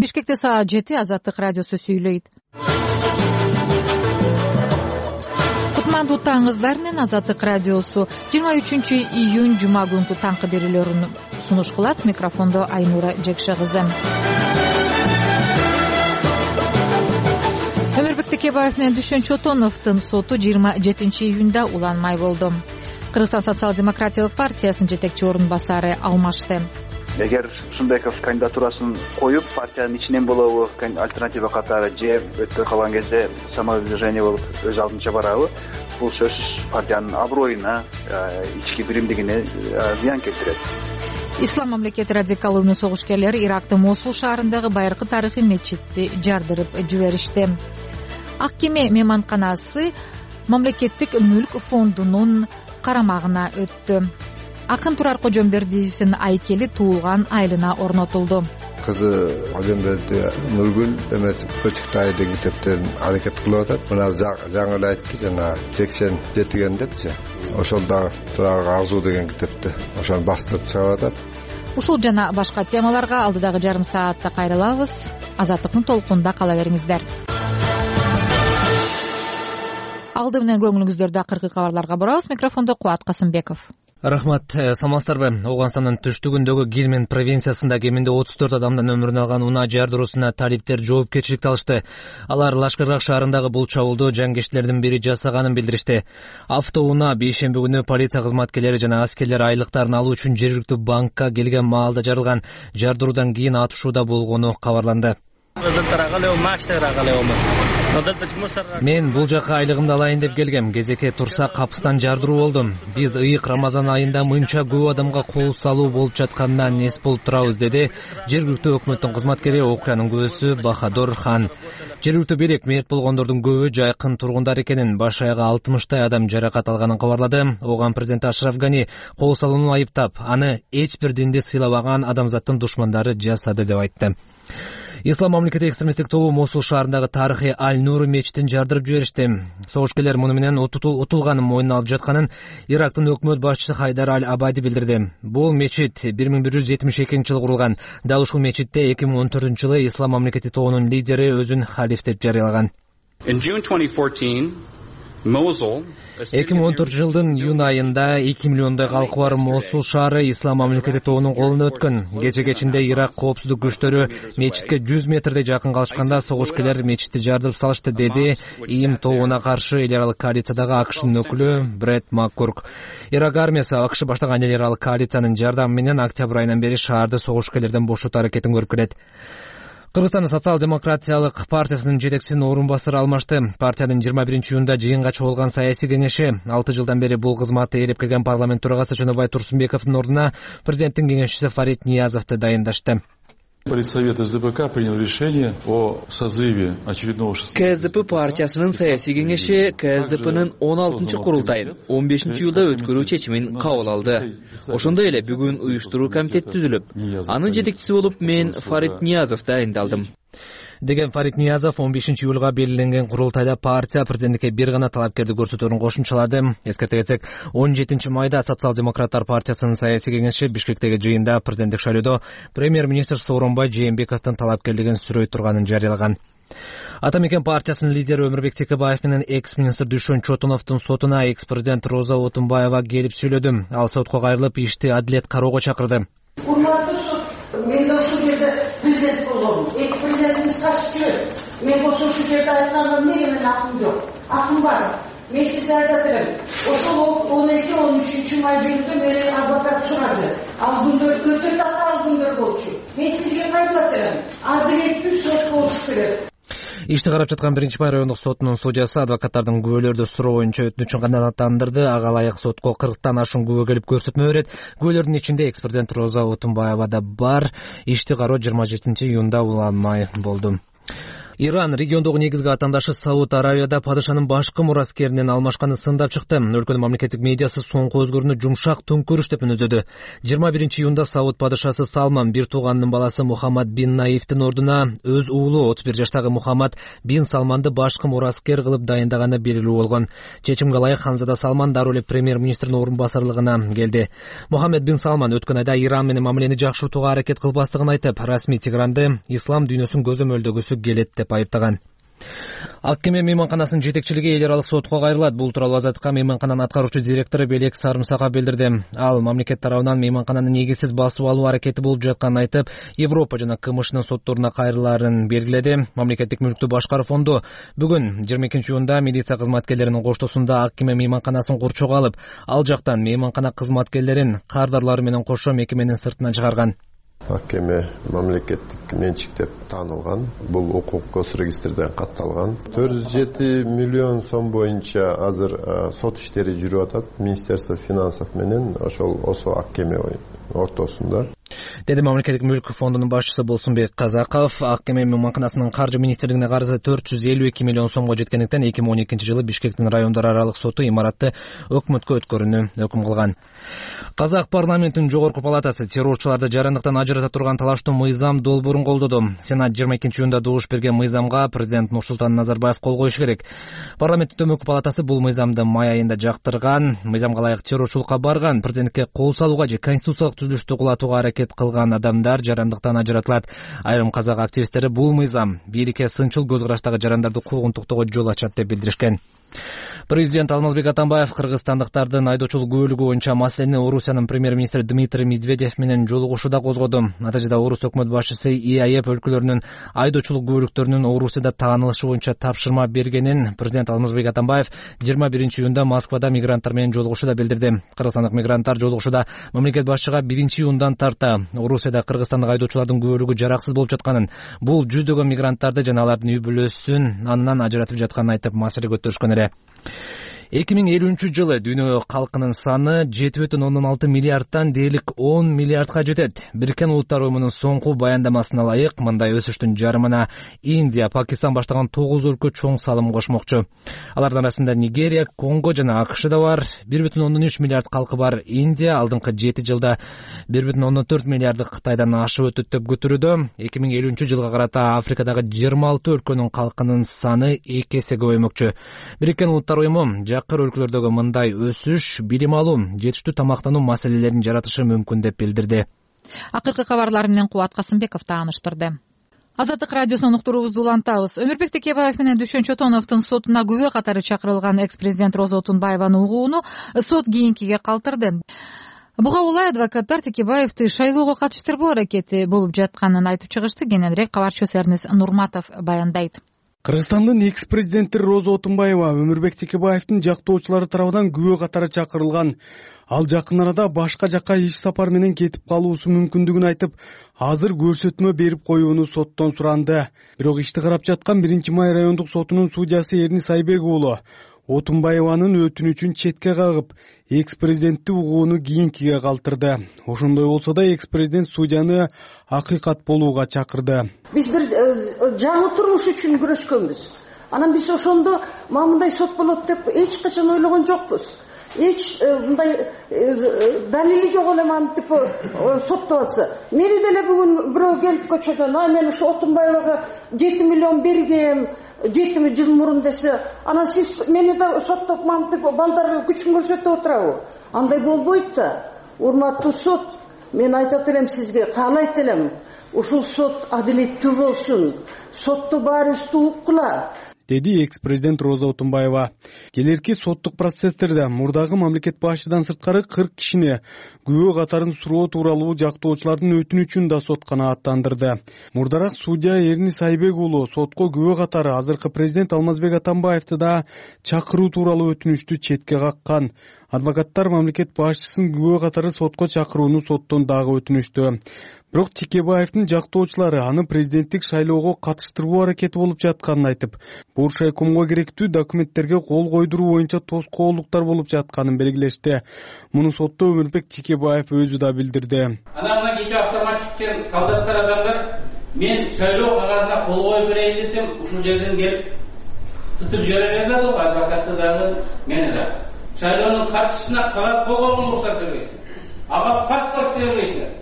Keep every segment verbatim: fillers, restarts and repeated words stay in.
Бишкекте саат жети Азаттык радиосу сүйлөйт. Кутмандуу таңыңыздар менен Азаттык радиосу жыйырма үчүнчү июнь жума күнкү таңкы берүүлөрүн сунуш кылат. Микрофондо Айнура Жекше кызы. Өмүрбек Текебаев менен Дүшөн Чотоновдун соту жыйырма жетинчи июнда уланмай болду. Кыргызстан социал-демократиялык партиясынын жетекчи орун басары алмашты. Эгер Сунбеков кандидатурасын коюп, партиянын ичинен болобу, альтернатива катары же өткөн калган кезде самовыдвижение болуп өз алдынча барабы, бул сөзсүз партиянын аброюна, ички биримдигине зыян келтирет. Ислам мамлекети радикалдуу согушкерлери Ирактын Мосул шаарындагы байыркы тарыхый мечитти жардырып жиберишти. Ак кеме мейманканасы мамлекеттик мүлк фондунун карамагына өттү. Акын Турар Кожомбердиевдин айкели туулган айылына орнотулду. Кызы Кожомберди Нургүл эмес Көчүктай деген китептерин аракет кылып атат. Мына жаңы эле айтты, жана сексен жетиген депчи. Ошол да Турар Арзуу деген китепти ошону бастырып чыгып атат. Ушул жана башка темаларга алдыдагы жарым саатта кайрылабыз. Азаттыктын толкунунда кала бериңиздер. Алды менен көңүлүңүздөрдү акыркы кабарларга барабыз. Микрофондо Кубат Касымбеков. Рахмат, саламатсыздарбы? Ооганстандын түштүгүндөгү Гильмен провинциясында кеминде отуз төрт адамдын өмүрүн алган унаа жардыруусуна талиптер жоопкерчиликти алышты. Алар Лашкаргак шаарындагы бул чабуулду жангечтердин бири жасаганын билдиришти. Автоунаа бейшемби күнү полиция кызматкерлери жана аскерлер айлыктарын алуу үчүн жергиликтүү банкка келген маалда жарылган. Жардыруудан кийин атышууда болгону кабарланды. Мен бул жака айлыгымды алайын деп келгем. Кезекке турса капыстан жардыруу болдум. Биз ыйык Рамазан айында мынча көп адамга кол салуу болуп жатканынан нес болуп турабыз, деди жергиликтүү өкмөттүн кызматкери, окуянын көөсү Бахадор Хан. Жергиликтүү бийлик мерт болгондордун көбү жайкын тургундар экенин, баш аягы алтымыштай адам жаракат алганын кабарлады. Оған президент Ашраф Гани кол салууну айыптап, аны эч бир динди сыйлабаган адамзаттын душмандары жасады деп айтты. Ислам мамлекети экстремисттик тобу Мосул шаарындагы тарыхый Аль-Нур мечитин жардырып жиберишти. Согушкерлер муну менен утулганын мойнуна алып жатканын Ирактын өкмөт башчысы Хайдар Аль-Абади билдирди. Бул мечит бир миң бир жүз жетимиш экинчи жылы курулган. Дал ушул мечитте эки миң он төртүнчү жылы Ислам мамлекети тобунун лидери өзүн халиф деп жарыялаган. эки миң он төртүнчү жылдын июнь айында эки миллиондой калкы бар Мосул шаары Ислам мамлекети тобунун колуна өткөн. Кече кечинде Ирак коопсуздук күчтөрү мечитке жүз метрдей жакын калышканда согушкерлер мечитти жардырып салышты, деди ИИМ тобуна каршы эл аралык коалициядагы АКШнын өкүлү Брэд Маккурк. Ирак армиясы АКШ баштаган эл аралык коалициянын жардамы менен октябрь айынан бери шаарды согушкерлерден бошотуу аракетин көрүп келет. Кыргызстан социал-демократиялык партиясынын жетекчисинин орун басары алмашты. Партиянын жыйырма биринчи июнда жыйынга чогулган саясий кеңеши алты жылдан бери бул кызматты ээлеп келген парламент төрагасы Чөнөбай Турсунбековдун ордуна президенттин кеңешчиси Фарид Ниязовду дайындашты. Политсовет СДПК принял решение о созыве очередного КСДП партиясынын саясий кеңеши КСДПнын он алтынчы курултайын он бешинчи июлда өткөрүү чечимин кабыл алды. Ошондой эле бүгүн уюштуруу комитети түзүлүп, анын жетекчиси болуп мен Фарид Ниязов дайындалдым. Деген Фарид Ниязов он бешинчи июлга белгиленген курултайда партия президенттикке бир гана талапкерди көрсөтөөрүн кошумчалады. Эскерте кетсек, он жетинчи майда Социал-демократтар партиясынын саясий кеңеши Бишкектеги жыйында президенттик шайлоодо премьер-министр Сооронбай Жээнбековдун талапкерлигин сүрөй турганын жарыялаган. Атамекен партиясынын лидери Өмүрбек Текебаев менен экс-министр Дүшөн Чотоновдун сотуна экс-президент Роза Отунбаева келип сүйлөдү. Ал сотко кайрылып, ишти адилет кароого чакырды. Мен de şu yerde prezident oldum. İlk prezidentimiz kaçıyor. Ben bu şu yerde ayaklarım ne yemin aklım yok. Aklım var. Ben sizlerde derim. O şu on iki on üçüncü may günü beni advokat soradı. Aldığımda götürdü hatta aldığımda bolçu. Ben sizge kayıtlatırım. Adalet bir söz boluşturuyor. Ишти карап жаткан биринчи бай райондук сотунун судьясы адвокаттардын күбөлөрдү суроо боюнча өтүнүчүн канааттандырды. Ага ылайык сотко кырктан ашуун күбө келип көрсөтмө берет. Күбөлөрдүн ичинде экс-президент Роза Отунбаева да бар. Ишти кароо жыйырма жетинчи июнда уланмай болду. Иран региондогу негизги атандашы Сауд Аравияда падышанын башкы мураскеринен алмашканын сындап чыкты. Өлкөнүн мамлекеттик медиасы соңку өзгөрүүнү жумшак төңкөрүш деп мүнөздөдү. жыйырма биринчи июнда Сауд падышасы Салман бир тууганынын баласы Мухаммад бин Наифтин ордуна өз уулу отуз бир жаштагы Мухаммад бин Салманды башкы мураскер кылып дайындаганы белгилүү болгон. Чечимге ылайык Ханзада Салман дароо эле премьер-министрдин орун басарлыгына келди. Мухаммад бин Салман өткөн айда Иран менен мамилени жакшыртууга аракет кылбастыгын айтып, расмий Тегранды ислам дүйнөсүн көзөмөлдөгүсү келет деп айыптаган. Ак кеме мейманканасынын жетекчилиги эл аралык сотко кайрылат. Бул тууралуу Азаттыкка мейманкананын аткаруучу директору Белек Сарымсаков билдирди. Ал мамлекет тарабынан мейманкананы негизсиз басып алуу аракети болуп жатканын айтып, Европа жана КМШнын сотторуна кайрылаарын белгиледи. Мамлекеттик мүлктү башкаруу фонду бүгүн жыйырма экинчи июнда милиция кызматкерлеринин коштоосунда ак кеме мейманканасын курчоого алып, ал жактан мейманкана кызматкерлерин кардарлары менен кошо мекеменин сыртына чыгарган. Ак кеме мамлекеттик менчик деп таанылган. Бул укук госрегистрден катталган. төрт жүз жети миллион сом боюнча азыр сот иштери жүрүп атат. Министерство финансов менен ошол осо ак кеме ортосунда. Деди мамлекеттик мүлк фондунун башчысы Болсунбек Казаков. Ак кеме мейманканасынын каржы министрлигине карызы төрт жүз элүү эки миллион сомго жеткендиктен эки миң он экинчи жылы Бишкектин райондор аралык соту имаратты өкмөткө өткөрүүнү өкүм кылган. Казак парламентинин жогорку палатасы террорчуларды жарандыктан ажырата турган талаштуу мыйзам долбоорун колдоду. Сенат жыйырма экинчи июнда добуш берген мыйзамга президент Нурсултан Назарбаев кол коюш керек. Парламенттин төмөнкү палатасы бул мыйзамды май айында жактырган. Мыйзамга ылайык террорчулукка барган, президентке кол салууга же конституциялык түзүлүштү кулатууга аракет кылган адамдар жарандыктан ажыратылат. Айрым казак активисттери бул мыйзам бийликке сынчыл көз караштагы жарандарды куугунтуктоого жол ачат деп билдиришкен. Президент Алмазбек Атамбаев кыргызстандыктардын айдоочулук күбөлүгү боюнча маселени Орусиянын премьер-министри Дмитрий Медведев менен жолугушууда козгоду. Натыйжада Орус өкмөт башчысы ИАЭП өлкөлөрүнүн айдоочулук күбөлүктөрүнүн Орусияда таанылышы боюнча тапшырма бергенин президент Алмазбек Атамбаев жыйырма биринчи июнда Москвада мигранттар менен жолугушууда билдирди. Кыргызстандык мигранттар жолугушууда мамлекет башчыга биринчи июндан тарта Орусияда кыргызстандык айдоочулардын күбөлүгү жараксыз болуп жатканын, бул жүздөгөн мигранттарды жана алардын үй бүлөсүн андан ажыратып жатканын айтып маселе көтөрүшкөн эле. эки миң элүүнчү жылы дүйнө калкынын саны жети бүтүн ондон алты миллиардтан дээрлик он миллиардка жетет. Бириккен Улуттар уюмунун соңку баяндамасына ылайык мындай өсүштүн жарымына Индия, Пакистан баштаган тогуз өлкө чоң салым кошмокчу. Алардын арасында Нигерия, Конго жана АКШ да бар. бир бүтүн ондон үч миллиард калкы бар Индия алдыңкы жети жылда бир бүтүн ондон төрт миллиардды Кытайдан ашып өтөт деп күтүлүүдө. эки миң элүүнчү жылга карата Африкадагы жыйырма алты өлкөнүн калкынын саны эки эсе көбөймөкчү. Бириккен Улуттар уюму жакыр өлкөлөрдөгү мындай өсүш билим алуу, жетиштүү тамактануу маселелерин жаратышы мүмкүн деп билдирди. Акыркы кабарлар менен Кубат Касымбеков тааныштырды. Азаттык радиосунун уктуруубузду улантабыз. Өмүрбек Текебаев менен Дүшөн Чотоновдун сотуна күбө катары чакырылган экс-президент Роза Отунбаеванын угууну сот кийинкиге калтырды. Буга улай адвокаттар Текебаевди шайлоого катыштырбоо аракети болуп жатканын айтып чыгышты. Кененирээк кабарчыбыз Эрнес Нурматов баяндайт. Кыргызстандын экс-президенти Роза Отунбаева Өмүрбек Текебаевдин жактоочулары тарабынан күбө катары чакырылган. Ал жакын арада башка жакка иш сапар менен кетип калуусу мүмкүндүгүн айтып, азыр көрсөтмө берип коюуну соттон суранды. Бирок ишти карап жаткан биринчи май райондук сотунун судьясы Эрнис Айбек уулу Отунбаеванын өтүнүчүн четке кагып, экс-президентти угууну кийинкиге калтырды. Ошондой болсо да экс-президент судьяны акыйкат болууга чакырды. Биз бир жаңы турмуш үчүн күрөшкөнбүз. Анан биз ошондо мындай сот болот деп эч качан ойлогон жокпуз. Эч мындай далили жок эле мантип соттоп атса. Мени деле бүгүн бирөө келип көчөдөн, а мен ошо Отунбаевага жети миллион бергем, жети жыл мурун десе, анан сиз мени да соттоп мантип балдарга күчүн көрсөтүп отурабы? Андай болбойт да. Урматтуу сот, мен айтат элем сизге, каалайт элем, ушул сот адилеттүү болсун. Сотто баарыбызды уккула, деди экс-президент Роза Отунбаева. Келерки соттук процесстерде мурдагы мамлекет башчыдан сырткары кырк кишини күбө катарын суроо тууралуу жактоочулардын өтүнүчүн да сот канааттандырды. Мурдарак судья Эрнис Айбек уулу сотко күбө катары азыркы президент Алмазбек Атамбаевди да чакыруу тууралуу өтүнүчтү четке каккан. Адвокаттар мамлекет башчысын күбө катары сотко чакырууну соттон дагы өтүнүштү. Бирок Текебаевдин жактоочулары аны президенттик шайлоого катыштыруу аракети болуп жатканын айтып, Буршайкомго керектүү документтерге кол койдуруу боюнча тоскоолдуктар болуп жатканын белгилешти. Муну сотто Өмүрбек Текебаев өзү да билдирди. Анан мына кечээ автомат чыккан солдаттар адамдар мен шайлоо кагазына кол коюп берейин десем ушул жерден келип тытып жибере берди го адвокаты дагы мени да. Шайлоонун катчысына карап кол койгонго уруксат бербейсиң. Ага паспорт бербейсиң.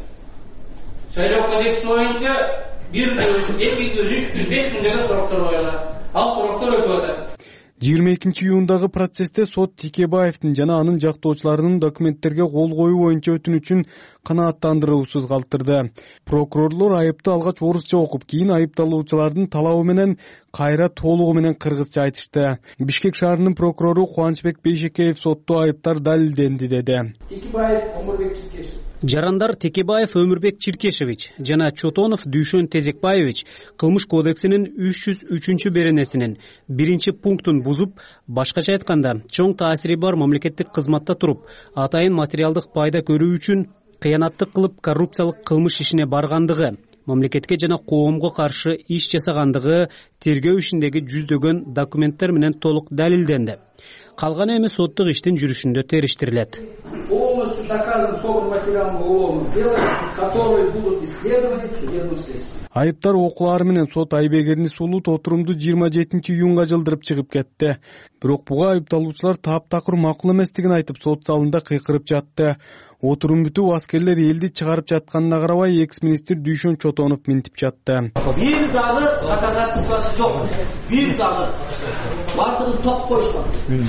Шайлоо кодекси боюнча бир күн, эки күн, үч күн, беш күндөгө суроктор коюлат. Ал суроктор өтүп атат. жыйырма экинчи июндагы процессте сот Текебаевдин жана анын жактоочуларынын документтерге кол коюу боюнча өтүнүчүн канааттандыруусуз калтырды. Прокурорлор айыпты алгач орусча окуп, кийин айыпталуучулардын талабы менен кайра толугу менен кыргызча айтышты. Бишкек шаарынын прокурору Кубанычбек Бейшекеев сотто айыптар далилденди деди. Текебаев Омурбек Чиркешев. Жарандар Текебаев Өмүрбек Чиркешевич жана Чотонов Дүйшөн Тезекбаевич кылмыш кодексинин үч жүз үчүнчү беренесинин биринчи пунктун бузуп, башкача айтканда, чоң таасири бар мамлекеттик кызматта туруп, атайын материалдык пайда көрүү үчүн кыянаттык кылып коррупциялык кылмыш ишине баргандыгы, мамлекетке жана коомго каршы иш жасагандыгы тергөө ишиндеги жүздөгөн документтер менен толук далилденди. Калган эми соттук иштин жүрүшүндө териштирилет. Полностью доказан собран материалом уголовного дела, которые будут исследованы в судебном следствии. Айыптар окуулары менен сот Айбек Сулут отурумду жыйырма жетинчи июнга жылдырып чыгып кетти. Бирок буга айыпталуучулар таптакыр макул эместигин айтып, сот залында кыйкырып жатты. Отурум бүтүп, аскерлер элди чыгарып жатканына карабай, экс-министр Дүйшөн Чотонов минтип жатты. Бир дагы доказательствосы жок. Бир дагы. Бардыгын топ коюшкан.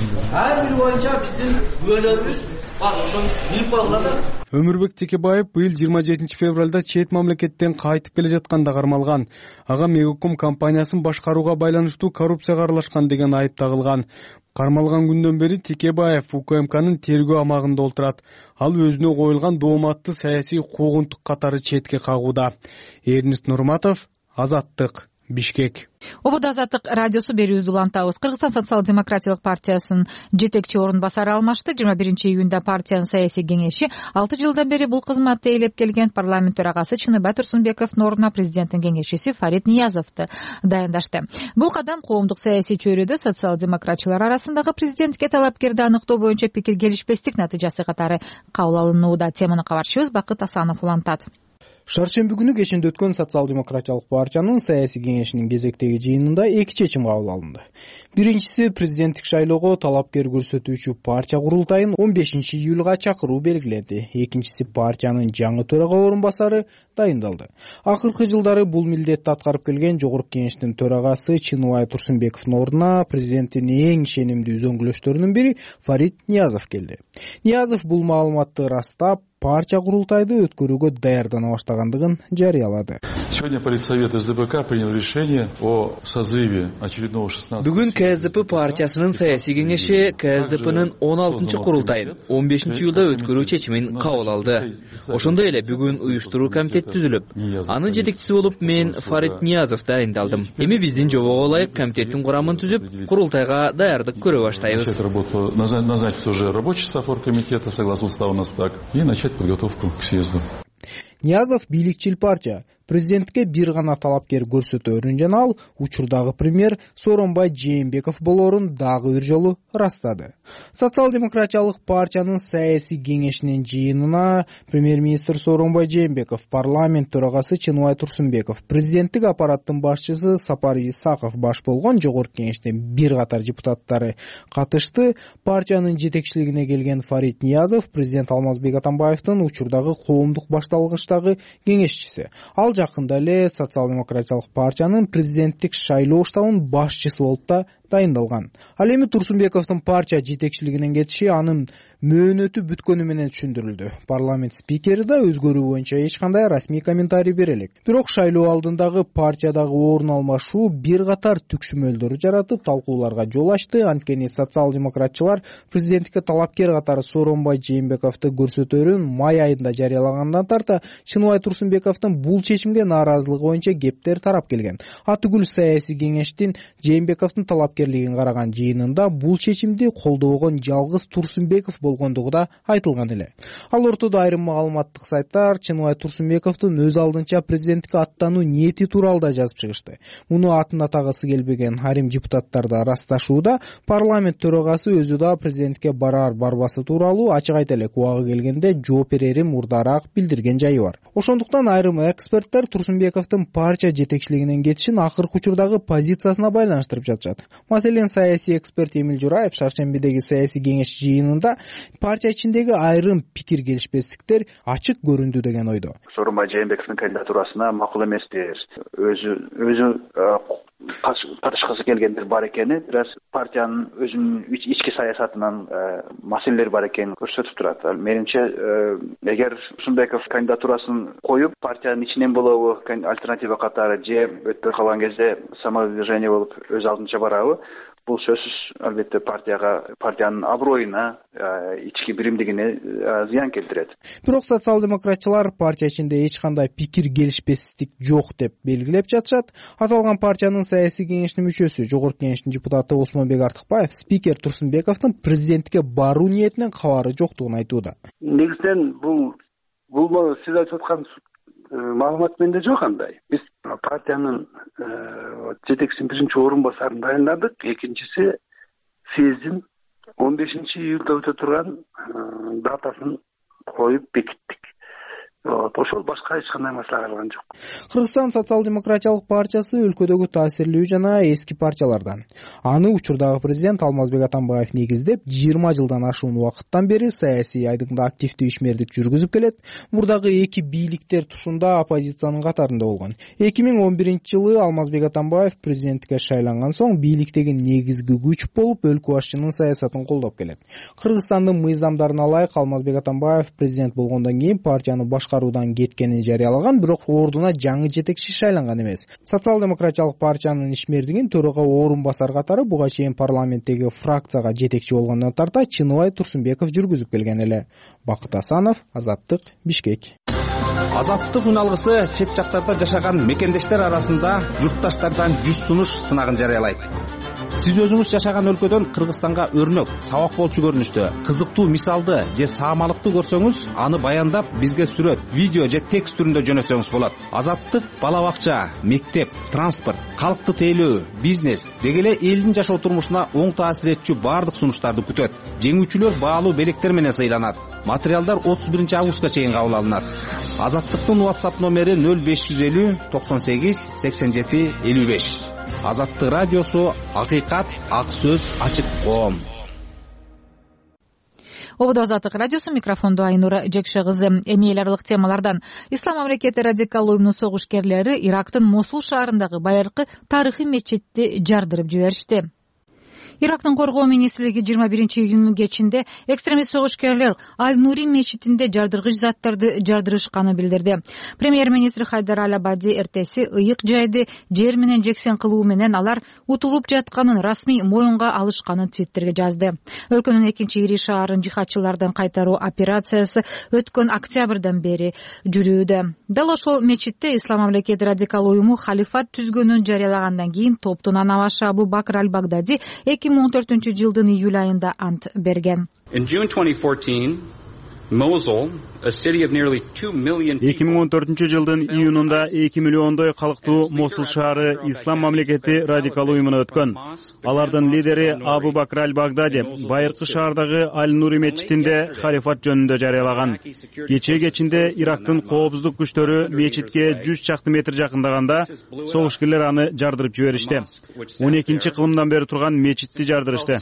Ар бири боюнча биздин күбөлөрүбүз бар, ошону билип койгула да. Өмүрбек Текебаев быйыл жыйырма жетинчи февралда чет мамлекеттен кайтып келе жатканда кармалган. Ага Мегаком компаниясын башкарууга байланыштуу коррупцияга аралашкан деген айып тагылган. Кармалган күндөн бери Текебаев УКМКнын тергөө амагында отурат. Ал өзүнө коюлган дооматты саясий куугунтук катары четке кагууда. Эрнест Нурматов, Азаттык, Бишкек. Ободо Азаттык радиосу берүүбүздү улантабыз. Кыргызстан социал-демократиялык партиясынын жетекчи орун басары алмашты. жыйырма биринчи июнда партиянын саясий кеңеши алты жылдан бери бул кызматты ээлеп келген парламент төрагасы Чыныбай Турсунбековдун ордуна президенттин кеңешчиси Фарид Ниязовду дайындашты. Бул кадам коомдук саясий чөйрөдө социал-демократчылар арасындагы президентке талапкерди аныктоо боюнча пикир келишпестик натыйжасы катары кабыл алынууда. Теманы кабарчыбыз Бакыт Асанов улантат. Шаршемби күнү кечинде өткөн социал-демократиялык партиянын саясий кеңешинин кезектеги жыйынында эки чечим кабыл алынды. Биринчиси президенттик шайлоого талапкер көрсөтүүчү партия курултайын он бешинчи июлга чакыруу белгиленди. Экинчиси партиянын жаңы төрага орун басары дайындалды. Акыркы жылдары бул милдетти аткарып келген жогорку кеңештин төрагасы Чыныбай Турсунбековдун ордуна президенттин эң ишенимдүү үзөңгүлөштөрүнүн бири Фарид Ниязов келди. Ниязов бул маалыматты ырастап, партия курултайды өткөрүүгө даярдана баштагандыгын жарыялады. Сегодня Политсовет СДПК принял решение о созыве очередного шестнадцатого. Бүгүн КСДП партиясынын саясий кеңеши КСДПнын он алтынчы курултайын он бешинчи июлда өткөрүү чечимин кабыл алды. Ошондой эле бүгүн уюштуруу комитет түзүлүп, анын жетекчиси болуп мен Фарид Ниязов дайындалдым. Эми биздин жобого ылайык комитеттин курамын түзүп, курултайга даярдык көрө баштайбыз. Назначить уже рабочий состав комитета, согласно уставу нас так, и начать подготовку к съезду. Ниязов бийликчил партия. Президентке бир гана талапкер көрсөтөөрүн жана ал учурдагы премьер Сооронбай Жээнбеков болоорун дагы бир жолу ырастады. Социал-демократиялык партиянын саясий кеңешинин жыйынына премьер-министр Сооронбай Жээнбеков, парламент төрагасы Чыныбай Турсунбеков, президенттик аппараттын башчысы Сапар Исаков баш болгон жогорку кеңештин бир катар депутаттары катышты. Партиянын жетекчилигине келген Фарид Ниязов президент Алмазбек Атамбаевдин учурдагы коомдук башталгычтагы кеңешчиси. Ал жакында эле социал-демократиялык партиянын президенттик шайлоо штабынын башчысы болуп да дайындалган. Ал эми Турсунбековдун партия жетекчилигинен кетиши анын мөөнөтү бүткөнү менен түшүндүрүлдү. Парламент спикери да өзгөрүү боюнча эч кандай расмий комментарий бере элек. Бирок шайлоо алдындагы партиядагы орун алмашуу бир катар түкшүмөлдөр жаратып, талкууларга жол ачты. Анткени социал-демократчылар президенттикке талапкер катары Сооронбай Жээнбековду көрсөтөөрүн май айында жарыялагандан тарта Чыныбай Турсунбековдун бул чечимге нааразылыгы боюнча кептер тарап келген. Атүгүл саясий кеңештин Жээнбековдун талапкер кызматкерлигин караган жыйынында бул чечимди колдобогон жалгыз Турсунбеков болгондугу да айтылган эле. Ал ортодо айрым маалыматтык сайттар Чыныбай Турсунбековдун өз алдынча президенттикке аттануу ниети тууралуу да жазып чыгышты. Муну атын атагысы келбеген айрым депутаттар да ырасташууда. Парламент төрагасы өзү да президентке барар барбасы тууралуу ачык айта элек, убагы келгенде жооп берерин мурдараак билдирген жайы бар. Ошондуктан айрым эксперттер Турсунбековдун партия жетекчилигинен кетишин акыркы учурдагы позициясына байланыштырып жатышат. Маселен, саясий эксперт Эмил Жураев Шаршембидеги саясий кеңеш жыйынында партия ичиндеги айрым пикир келишпестиктер ачык көрүндү деген ойдо. Сооронбай Жээнбековдун кандидатурасына макул эместир, өзү өзү катышкысы келгендер бар экени, бирок партиянын өзүнүн ички саясатынан маселелер бар экенин көрсөтүп турат. Менимче, эгер Турсунбеков кандидатурасын коюп, партиянын ичинен болобу альтернатива катары же өтпөй калган кезде самовыдвижение болуп өз алдынча барабы, бул сөзсүз албетте партияга, партиянын аброюна, ички биримдигине зыян келтирет. Бирок социал-демократчылар партия ичинде эч кандай пикир келишпестик жок деп белгилеп жатышат. Аталган партиянын саясий кеңештин мүчөсү, жогорку кеңештин депутаты Осмонбек Артыкбаев спикер Турсунбековдун президенттикке баруу ниетинен кабары жоктугун айтууда. Негизинен бул бул сиз айтып аткан маалымат менде жок андай. Биз партиянын жетекчисинин биринчи орун басарын дайындадык. Экинчиси съездин он бешинчи июлда өтө турган датасын коюп бекиттик. Ошол башка эч кандай маселе калган жок. Кыргызстан социал-демократиялык партиясы өлкөдөгү таасирлүү жана эски партиялардан. Аны учурдагы президент Алмазбек Атамбаев негиздеп, жыйырма жылдан ашуун убакыттан бери саясий айдыңда активдүү ишмердик жүргүзүп келет. Мурдагы эки бийликтер тушунда оппозициянын катарында болгон. эки миң он биринчи жылы Алмазбек Атамбаев президенттикке шайланган соң бийликтеги негизги күч болуп, өлкө башчынын саясатын колдоп келет. Кыргызстандын мыйзамдарына ылайык Алмазбек Атамбаев президент болгондон кийин партияны башкаруудан кеткенин жарыялаган, бирок ордуна жаңы жетекчи шайланган эмес. Социал-демократиялык партиянын ишмердигин төрага орун басар катары буга чейин парламенттеги фракцияга жетекчи болгондон тарта Чыныбай Турсунбеков жүргүзүп келген эле. Бакыт Асанов, Азаттык, Бишкек. Азаттык үналгысы чет жактарда жашаган мекендештер арасында журтташтардан жүз сунуш сынагын жарыялайт. Сиз өзүңүз жашаган өлкөдөн Кыргызстанга өрнөк, сабак болчу көрүнүштө, кызыктуу мисалды же саамалыкты көрсөңүз, аны баяндап бизге сүрөт, видео же текст түрүндө жөнөтсөңүз болот. Азаттык бала бакча, мектеп, транспорт, калкты тейлөө, бизнес деги эле элдин жашоо турмушуна оң таасир этчү бардык сунуштарды күтөт. Жеңүүчүлөр баалуу белектер менен сыйланат. Материалдар отуз биринчи августка чейин кабыл алынат. Азаттыктын WhatsApp номери нөл беш жүз элүү токсон сегиз сексен жети элүү беш. Азаттык радиосу, акыйкат, ак сөз, ачык коом. Ободо Азаттык радиосу, микрофондо Айнура Жекшегызы. Эми эл аралык темалардан. Ислам мамлекети радикал уюмунун согушкерлери Ирактын Мосул шаарындагы байыркы тарыхый мечитти жардырып жиберишти. Ирактын коргоо министрлиги жыйырма биринчи июнүнүн кечинде экстремист согушкерлер Аль-Нури мечитинде жардыргыч заттарды жардырышканын билдирди. Премьер-министр Хайдар Аль-Абади эртеси ыйык жайды жер менен жексен кылуу менен алар утулуп жатканын расмий моюнга алышканын Твиттерге жазды. Өлкөнүн экинчи ири шаарын жихадчылардан кайтаруу операциясы өткөн октябрдан бери жүрүүдө. Дал ошол мечитте Ислам мамлекети радикал уюму халифат түзгөнүн жарыялагандан кийин топтун анабашы Абу Бакр Аль-Багдади эки миң он төртүнчү жылдын июль айында ант берген. эки миң он төртүнчү жылдын июнунда эки миллиондой калктуу Мосул шаары Ислам мамлекети радикал уюмуна өткөн. Алардын лидери Абу Бакр Аль-Багдади байыркы шаардагы Аль-Нури мечитинде халифат жөнүндө жарыялаган. Кечээ кечинде Ирактын коопсуздук күчтөрү мечитке жүз чакты метр жакындаганда согушкерлер аны жардырып жиберишти. он экинчи кылымдан бери турган мечитти жардырышты.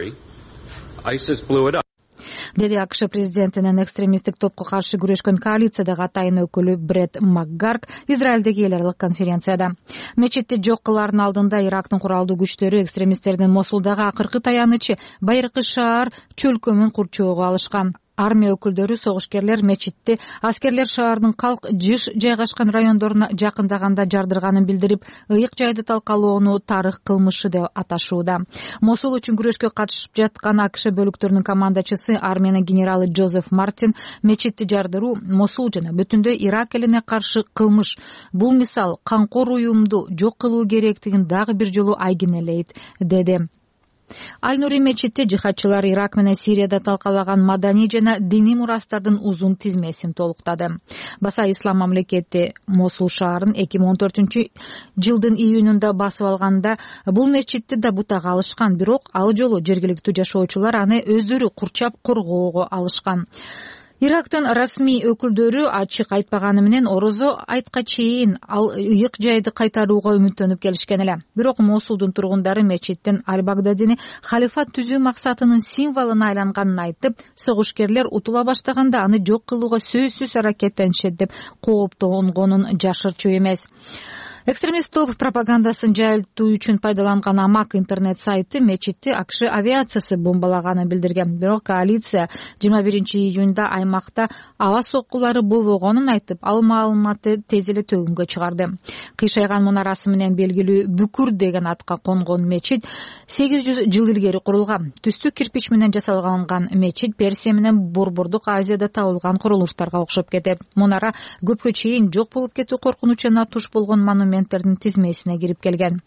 деди АКШ президентинин экстремисттик топко каршы күрөшкөн коалициядагы атайын өкүлү Бред Макгарк Израилдеги эл аралык конференцияда. Мечитти жок кылаардын алдында Ирактын куралдуу күчтөрү экстремисттердин Мосулдагы акыркы таянычы байыркы шаар чөлкөмүн курчоого алышкан. армия өкүлдөрү согушкерлер мечитти аскерлер шаардын калк жыш жайгашкан райондоруна жакындаганда жардырганын билдирип, ыйык жайды талкалоону тарых кылмышы деп аташууда. Мосул үчүн күрөшкө катышып жаткан АКШ бөлүктөрүнүн командачысы армиянын генералы Джозеф Мартин мечитти жардыруу Мосул жана бүтүндөй Ирак элине каршы кылмыш. Бул мисал камкор уюмду жок кылуу керектигин дагы бир жолу айгинелейт, деди. Аль-Нури мечитти жихадчылар Ирак менен Сирияда талкалаган маданий жана диний мурастардын узун тизмесин толуктады. Баса ислам мамлекети Мосул шаарын эки миң он төртүнчү жылдын июнунда басып алганда бул мечитти да бутага алышкан, бирок ал жолу жергиликтүү жашоочулар аны өздөрү курчап коргоого алышкан. Ирактын расмий өкүлдөрү ачык айтпаганы менен орозо айтка чейин ал ыйык жайды кайтарууга үмүттөнүп келишкен эле. Бирок Мосулдун тургундары мечиттин Аль-Багдадини халифат түзүү максатынын символуна айланганын айтып, согушкерлер утула баштаганда аны жок кылууга сөзсүз аракеттенишет деп кооптонгонун жашырчу эмес. Экстремист топ пропагандасын жайылтуу үчүн пайдаланган Амак интернет сайты мечитти АКШ авиациясы бомбалаганын билдирген. Бирок коалиция жыйырма биринчи июнда аймакта аба соккулары болбогонун айтып, ал маалыматты тез эле төгүнгө чыгарды. Кыйшайган мунарасы менен белгилүү Бүкүр деген атка конгон мечит сегиз жүз жыл илгери курулган. Түстүү кирпич менен жасалган мечит Персия менен Борбордук Азияда табылган курулуштарга окшоп кетет. Мунара көпкө чейин жок болуп кетүү коркунучуна туш болгон монументтердин тизмесине кирип келген.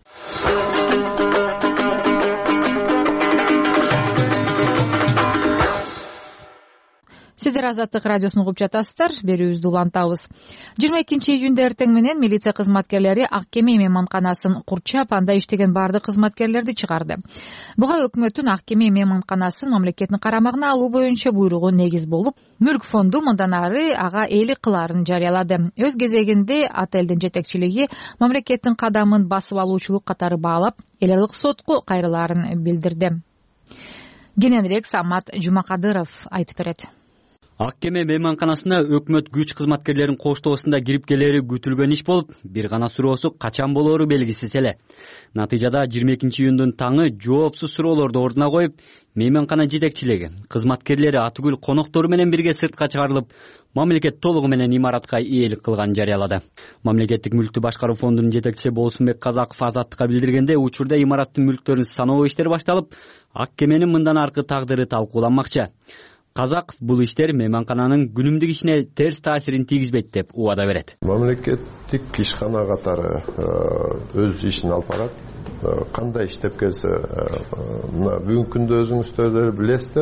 Сиздер Азаттык радиосун угуп жатасыздар. Берүүбүздү улантабыз. жыйырма экинчи июнда эртең менен милиция кызматкерлери Ак Кеме мейманканасын курчап, анда иштеген бардык кызматкерлерди чыгарды. Буга өкмөттүн Ак Кеме мейманканасын мамлекеттин карамагына алуу боюнча буйругу негиз болуп, Мүлк фонду мындан ары ага ээлик кылаарын жарыялады. Өз кезегинде отелдин жетекчилиги мамлекеттин кадамын басып алуучулук катары баалап, эл аралык сотко кайрылаарын билдирди. Кененирээк Самат Жумакадыров айтып берет. Ак Кеме мейманканасына өкмөт күч кызматкерлерин коштоосунда кирип келери күтүлгөн иш болуп, бир гана суроосу качан болоору белгисиз эле. Натыйжада жыйырма экинчи июндун таңы жоопсуз суроолорду ордуна коюп, мейманкана жетекчилиги, кызматкерлери атүгүл коноктору менен бирге сыртка чыгарылып, мамлекет толугу менен имаратка ээлик кылганын жарыялады. Мамлекеттик мүлктү башкаруу фондунун жетекчиси Болсунбек Казаков Азаттыкка билдиргенде, учурда имараттын мүлктөрүн саноо иштери башталып, Ак Кеменин мындан аркы тагдыры талкууланмакчы. Казаков бул иштер мейманкананын күнүмдүк ишине терс таасирин тийгизбейт деп убада берет. Мамлекеттик ишкана катары өз ишин алып барат. Кандай иштеп келсе, бүгүнкү күндө өзүңүздөр билесиздер,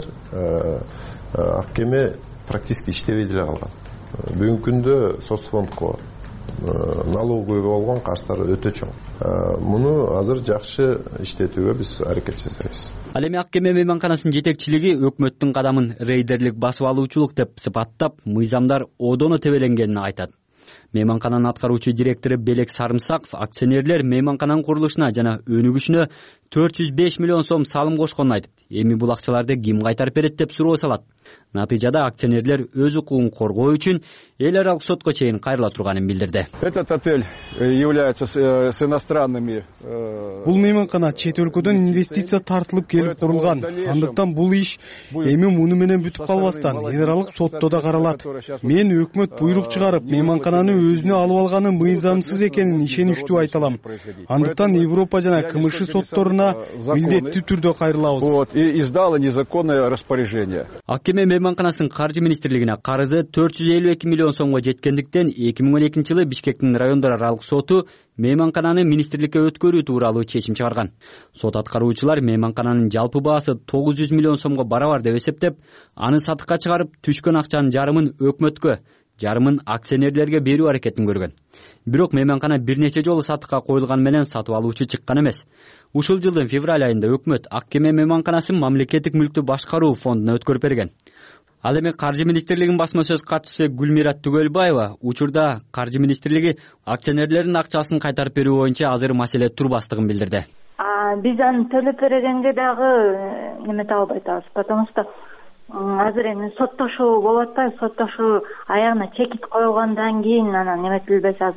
Ак Кеме практически иштебей деле калган. Бүгүнкү күндө соцфондко налоговый болгон карыздары өтө чоң. Муну азыр жакшы иштетүүгө биз аракет жасайбыз. Ал эми Ак Кеме мейманканасынын жетекчилиги өкмөттүн кадамын рейдерлик басып алуучулук деп сыпаттап, мыйзамдар одоно тебеленгенин айтат. Мейманкананын аткаруучу директору Белек Сарымсаков акционерлер мейманкананын курулушуна жана өнүгүшүнө төрт жүз беш миллион сом салым кошконун айтып, эми бул акчаларды ким кайтарып берет деп суроо салат. Натыйжада акционерлер өз укугун коргоо үчүн эл аралык сотко чейин кайрыла турганын билдирди. Этот отель является с иностранными. Бул мейманкана чет өлкөдөн инвестиция тартылып келип курулган. Андыктан бул иш эми муну менен бүтүп калбастан эл аралык сотто да каралат. Мен өкмөт буйрук чыгарып, мейманкананы өзүнө алып алганы мыйзамсыз экенин ишеничтүү айта алам. Андыктан Европа жана КМШ сотторуна милдеттүү түрдө кайрылабыз. Вот, и издала незаконное распоряжение. Ак Кеме мейманканасынын каржы министрлигине карызы төрт жүз элүү эки миллион сомго жеткендиктен эки миң он экинчи жылы Бишкектин райондор аралык соту мейманкананы министрликке өткөрүү тууралуу чечим чыгарган. Сот аткаруучулар мейманкананын жалпы баасы тогуз жүз миллион сомго барабар деп эсептеп, аны сатыкка чыгарып, түшкөн акчанын жарымын өкмөткө, жарымын акционерлерге берүү аракетин көргөн. Бирок мейманкана бир нече жолу сатыкка коюлган менен сатып алуучу чыккан эмес. Ушул жылдын февраль айында өкмөт Ак Кеме мейманканасын мамлекеттик мүлктү башкаруу фондуна өткөрүп берген. Ал эми Каржы министрлигинин басма сөз катчысы Гүлмират Түгөлбаева учурда Каржы министрлиги акционерлердин акчасын кайтарып берүү боюнча азыр маселе турбастыгын билдирди. Биз аны төлөп бергенге дагы неме таап айтабыз, потому что азыр эми соттошуу болуп атпайбы, соттошуу аягына чекит коюлгандан кийин анан неметилбесе азыр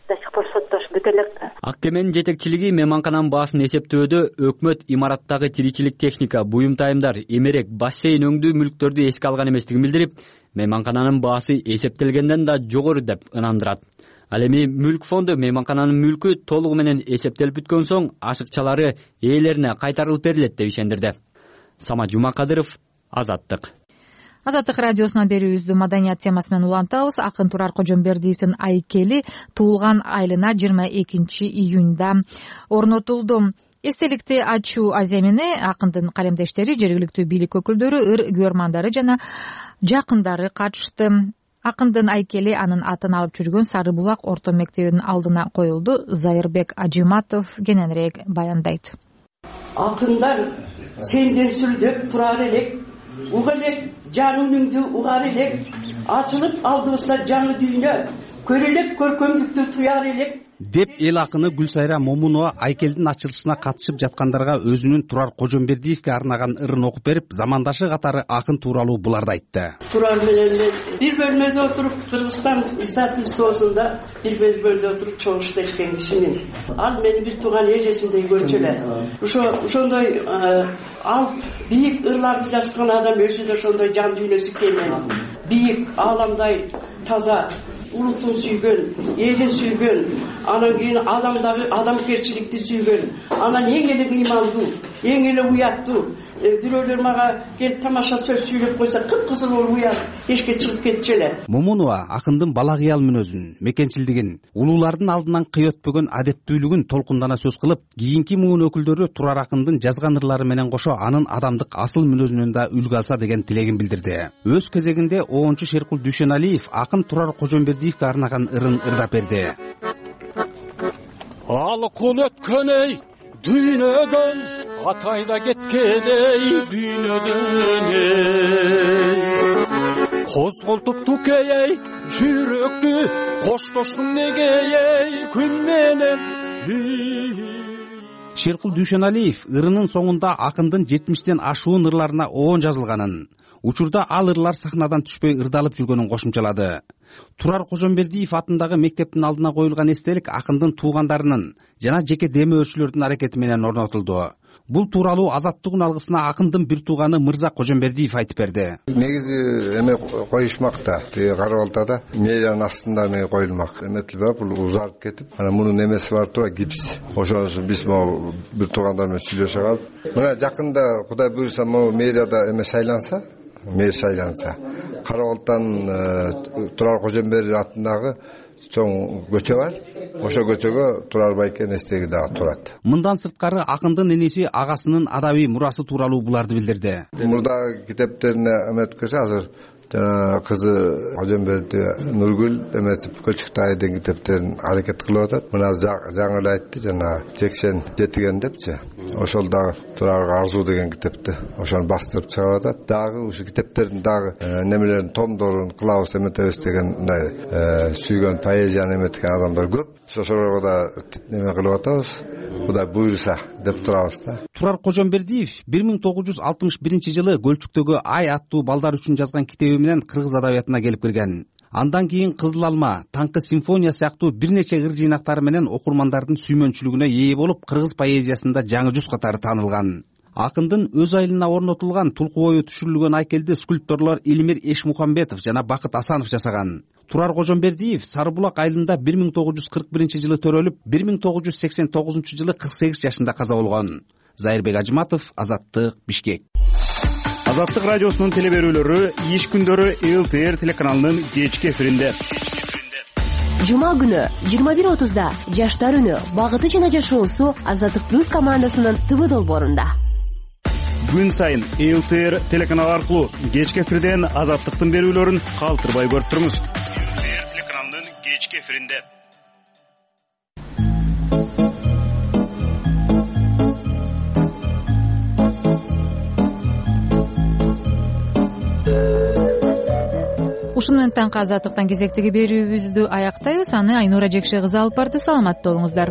до сих пор соттошуп бүтө элек. Ак кеменин жетекчилиги мейманкананын баасын эсептөөдө өкмөт имараттагы тиричилик техника, буюм-тайымдар, эмерек, бассейн өңдүү мүлктөрдү эске алган эместигин билдирип, мейманкананын баасы эсептелгенден да жогору деп ынандырат. Ал эми мүлк фонду мейманкананын мүлкү толугу менен эсептелип бүткөн соң ашыкчалары ээлерине кайтарылып берилет деп ишендирди. Самат Жумакадыров, Азаттык. Азаттык радиосунан берүүбүздү маданият темасынан улантабыз. Акын Турар Кожомбердиевдин айкели туулган айылына жыйырма экинчи июнда орнотулду. Эстеликти ачуу аземине акындын каремдештери, жергиликтүү бийлик өкүлдөрү, ыр күйөрмандары жана жакындары катышты. Акындын айкели анын атын алып жүргөн Сары Булак орто мектебинин алдына коюлду. Зайырбек Ажиматов кененирээк баяндайт. Акындар сенден сүрдөп турар элек, уга элек жан үнүңдү угар элек, ачылып алдыбызда жаңы дүйнө, көрөлөк көркөмдүктү туяр элек деп эл акыны Гүлсайра Момунова айкелдин ачылышына катышып жаткандарга өзүнүн Турар Кожомбердиевге арнаган ырын окуп берип, замандашы катары акын тууралуу буларды айтты. Турар менен бир бөлмөдө отуруп, Кыргызстан издательствосунда бир бөлмөдө отуруп чогушташкан кишимин. Ал мени бир тууган эжесиндей көрчү эле. Ошо ошондой ал бийик ырларды жазган адам өзү да ошондой жан дүйнөсү келген. Бийик, ааламдай таза, улутун сүйгөн, элин сүйгөн, анан кийин адамдагы адамгерчиликти сүйгөн, анан эң эле ыймандуу, эң эле уяттуу. Бирөөлөр мага келип тамаша сөз сүйлөп койсо, кып-кызыл болуп уят, эшикке чыгып кетчү эле. Момунова акындын бала кыял мүнөзүн, мекенчилдигин, улуулардын алдынан кый өтпөгөн адептүүлүгүн толкундана сөз кылып, кийинки муун өкүлдөрү Турар акындын жазган ырлары менен кошо анын адамдык асыл мүнөзүнөн да үлгү алса деген тилегин билдирди. Өз кезегинде оончу Шеркул Дүйшөналиев акын Турар Кожомбердиевге арнаган ырын ырдап берди. Ал кул өткөн эй дүйнөдөн, атайда кеткен эй дүйнөдөн эй. Козголтупту кей эй жүрөктү, коштоштуң неге эй күн менен. Шеркул Дүйшөналиев ырынын соңунда акындын жетимиштен ашуун ырларына оон жазылганын, учурда ал ырлар сахнадан түшпөй ырдалып жүргөнүн кошумчалады. Турар Кожомбердиев атындагы мектептин алдына коюлган эстелик акындын туугандарынын жана жеке демөөрчүлөрдүн аракети менен орнотулду. Бул тууралуу Азаттык алгысына акындын бир тууганы Мырза Кожомбердиев айтып берди. Негизи эме коюшмакта, тиги Карабалтада мэриянын астында эме коюлмак. Эметилбей бул узарып кетип, анан мунун эмеси бар тура гипс. Ошонусу биз могу бир туугандар менен сүйлөшө калып, мына жакында Кудай буйруса могу мэрияда эме сайланса, мэр сайланса, Карабалтан Турар Кожомбердиев атындагы чоң көчө бар. Ошо көчөгө Турар байкенин эстеги дагы турат. Мындан сырткары акындын иниси агасынын адабий мурасы тууралуу буларды билдирди. Мурдагы китептерине эметкесе азыр жана кызы Кожомбердиев Нургүл эмесип Көлчүктай деген китептерин аракет кылып атат. Мына жаңы эле айтты, жана сексен жетиген депчи. Ошол дагы Турарга арзуу деген китепти ошону бастырып чыгып атат. Дагы ушу китептердин дагы немелерин томдорун кылабыз эметебиз деген мындай сүйгөн поэзияны эметкен адамдар көп. Ошолорго да неме кылып атабыз. Кудай буйруса деп турабыз да. Турар Кожомбердиев бир миң тогуз жүз алтымыш биринчи жылы Көлчүктөгү Ай аттуу балдар үчүн жазган китеби менен кыргыз адабиятына келип кирген. Андан кийин Кызыл алма, Таңкы симфония сыяктуу бир нече ыр жыйнактары менен окурмандардын сүймөнчүлүгүнө ээ болуп, кыргыз поэзиясында жаңы жүз катары таанылган. Акындын өз айылына орнотулган тулку бою түшүрүлгөн айкелди скульпторлор Илмир Эшмухамбетов жана Бакыт Асанов жасаган. Турар Кожомбердиев Сары Булак айылында бир миң тогуз жүз кырк биринчи жылы төрөлүп, бир миң тогуз жүз сексен тогузунчу жылы кырк сегиз жашында каза болгон. Зайырбек Ажиматов, Азаттык, Бишкек. Азаттык радиосунун телеберүүлөрү иш күндөрү эл тэ эр телеканалынын кечки эфиринде. Жума күнү жыйырма бир отузда Жаштар үнү багыты жана жашоосу Азаттык плюс командасынын тэ вэ долбоорунда. Күн сайын эл тэ эр телеканалы аркылуу кечки эфирден Азаттыктын берүүлөрүн калтырбай көрүп туруңуз. эл тэ эр телеканалынын кечки эфиринде. Ушуну менен таңкы Азаттыктан кезектеги берүүбүздү аяктайбыз. Аны Айнура Жекше кызы алып барды. Саламатта болуңуздар.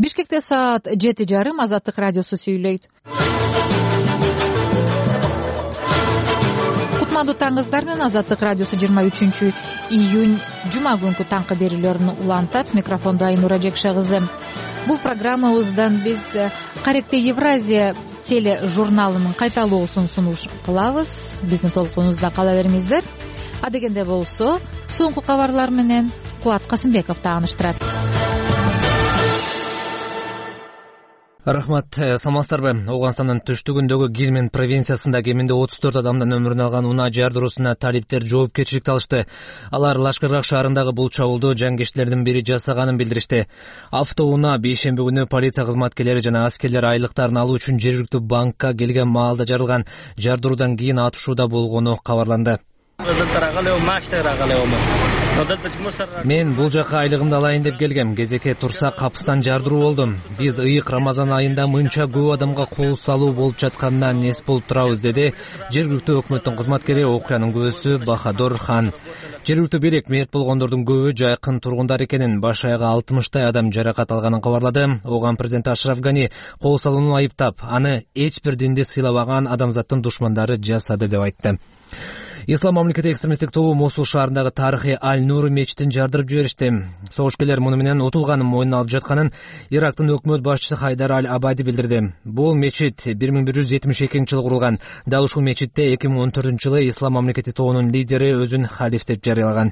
Бишкекте саат жети жарым. Азаттык радиосу сүйлөйт. Кутмандуу таңыңыздар менен Азаттык радиосу жыйырма үчүнчү июнь жума күнкү таңкы берүүлөрүн улантат. Микрофондо Айнура Жекше кызы. Бул программабыздан биз Каректе Евразия теле журналынын кайталоосун сунуш кылабыз. Биздин толкунубузда кала бериңиздер. Адегенде болсо, соңку кабарлар менен Кубат Касымбеков тааныштырат. Рахмат, саламатсыздарбы? Ауганстандын түштүгүндөгү Гельманд провинциясында кеминде отуз төрт адамдын өмүрүн алган унаа жардыруусуна талиптер жоопкерчиликти алышты. Алар Лашкаргак шаарындагы бул чабуулду жангечтилердин бири жасаганын билдиришти. Автоунаа бейшемби күнү полиция кызматкерлери жана аскерлер айлыктарын алуу үчүн жергиликтүү банкка келген маалда жарылган. Жардыруудан кийин атышууда болгону кабарланды. Мен бул жака айлыгымды алайын деп келгем. Кезекке турса капыстан жардыруу болдум. Биз ыйык Рамазан айында мынча көп адамга кол салуу болуп жатканынан эс болуп турабыз, деди жергиликтүү өкмөттүн кызматкери, окуянын күбөсү Бахадор Хан. Жергиликтүү бийлик мерт болгондордун көбү жайкын тургундар экенин, баш аягы алтымыштай адам жаракат алганын кабарлады. Оған президент Ашраф Гани кол салууну айыптап, аны эч бир динди сыйлабаган адамзаттын душмандары жасады деп айтты. Ислам мамлекети экстремисттик тобу Мосул шаарындагы тарыхый Аль-Нур мечитин жардырып жиберишти. Согушкерлер муну менен утулганын мойнуна алып жатканын Ирактын өкмөт башчысы Хайдар Аль-Абади билдирди. Бул мечит бир миң бир жүз жетимиш экинчи жылы курулган. Дал ушул мечитте эки миң он төртүнчү жылы Ислам мамлекети тобунун лидери өзүн халиф деп жарыялаган.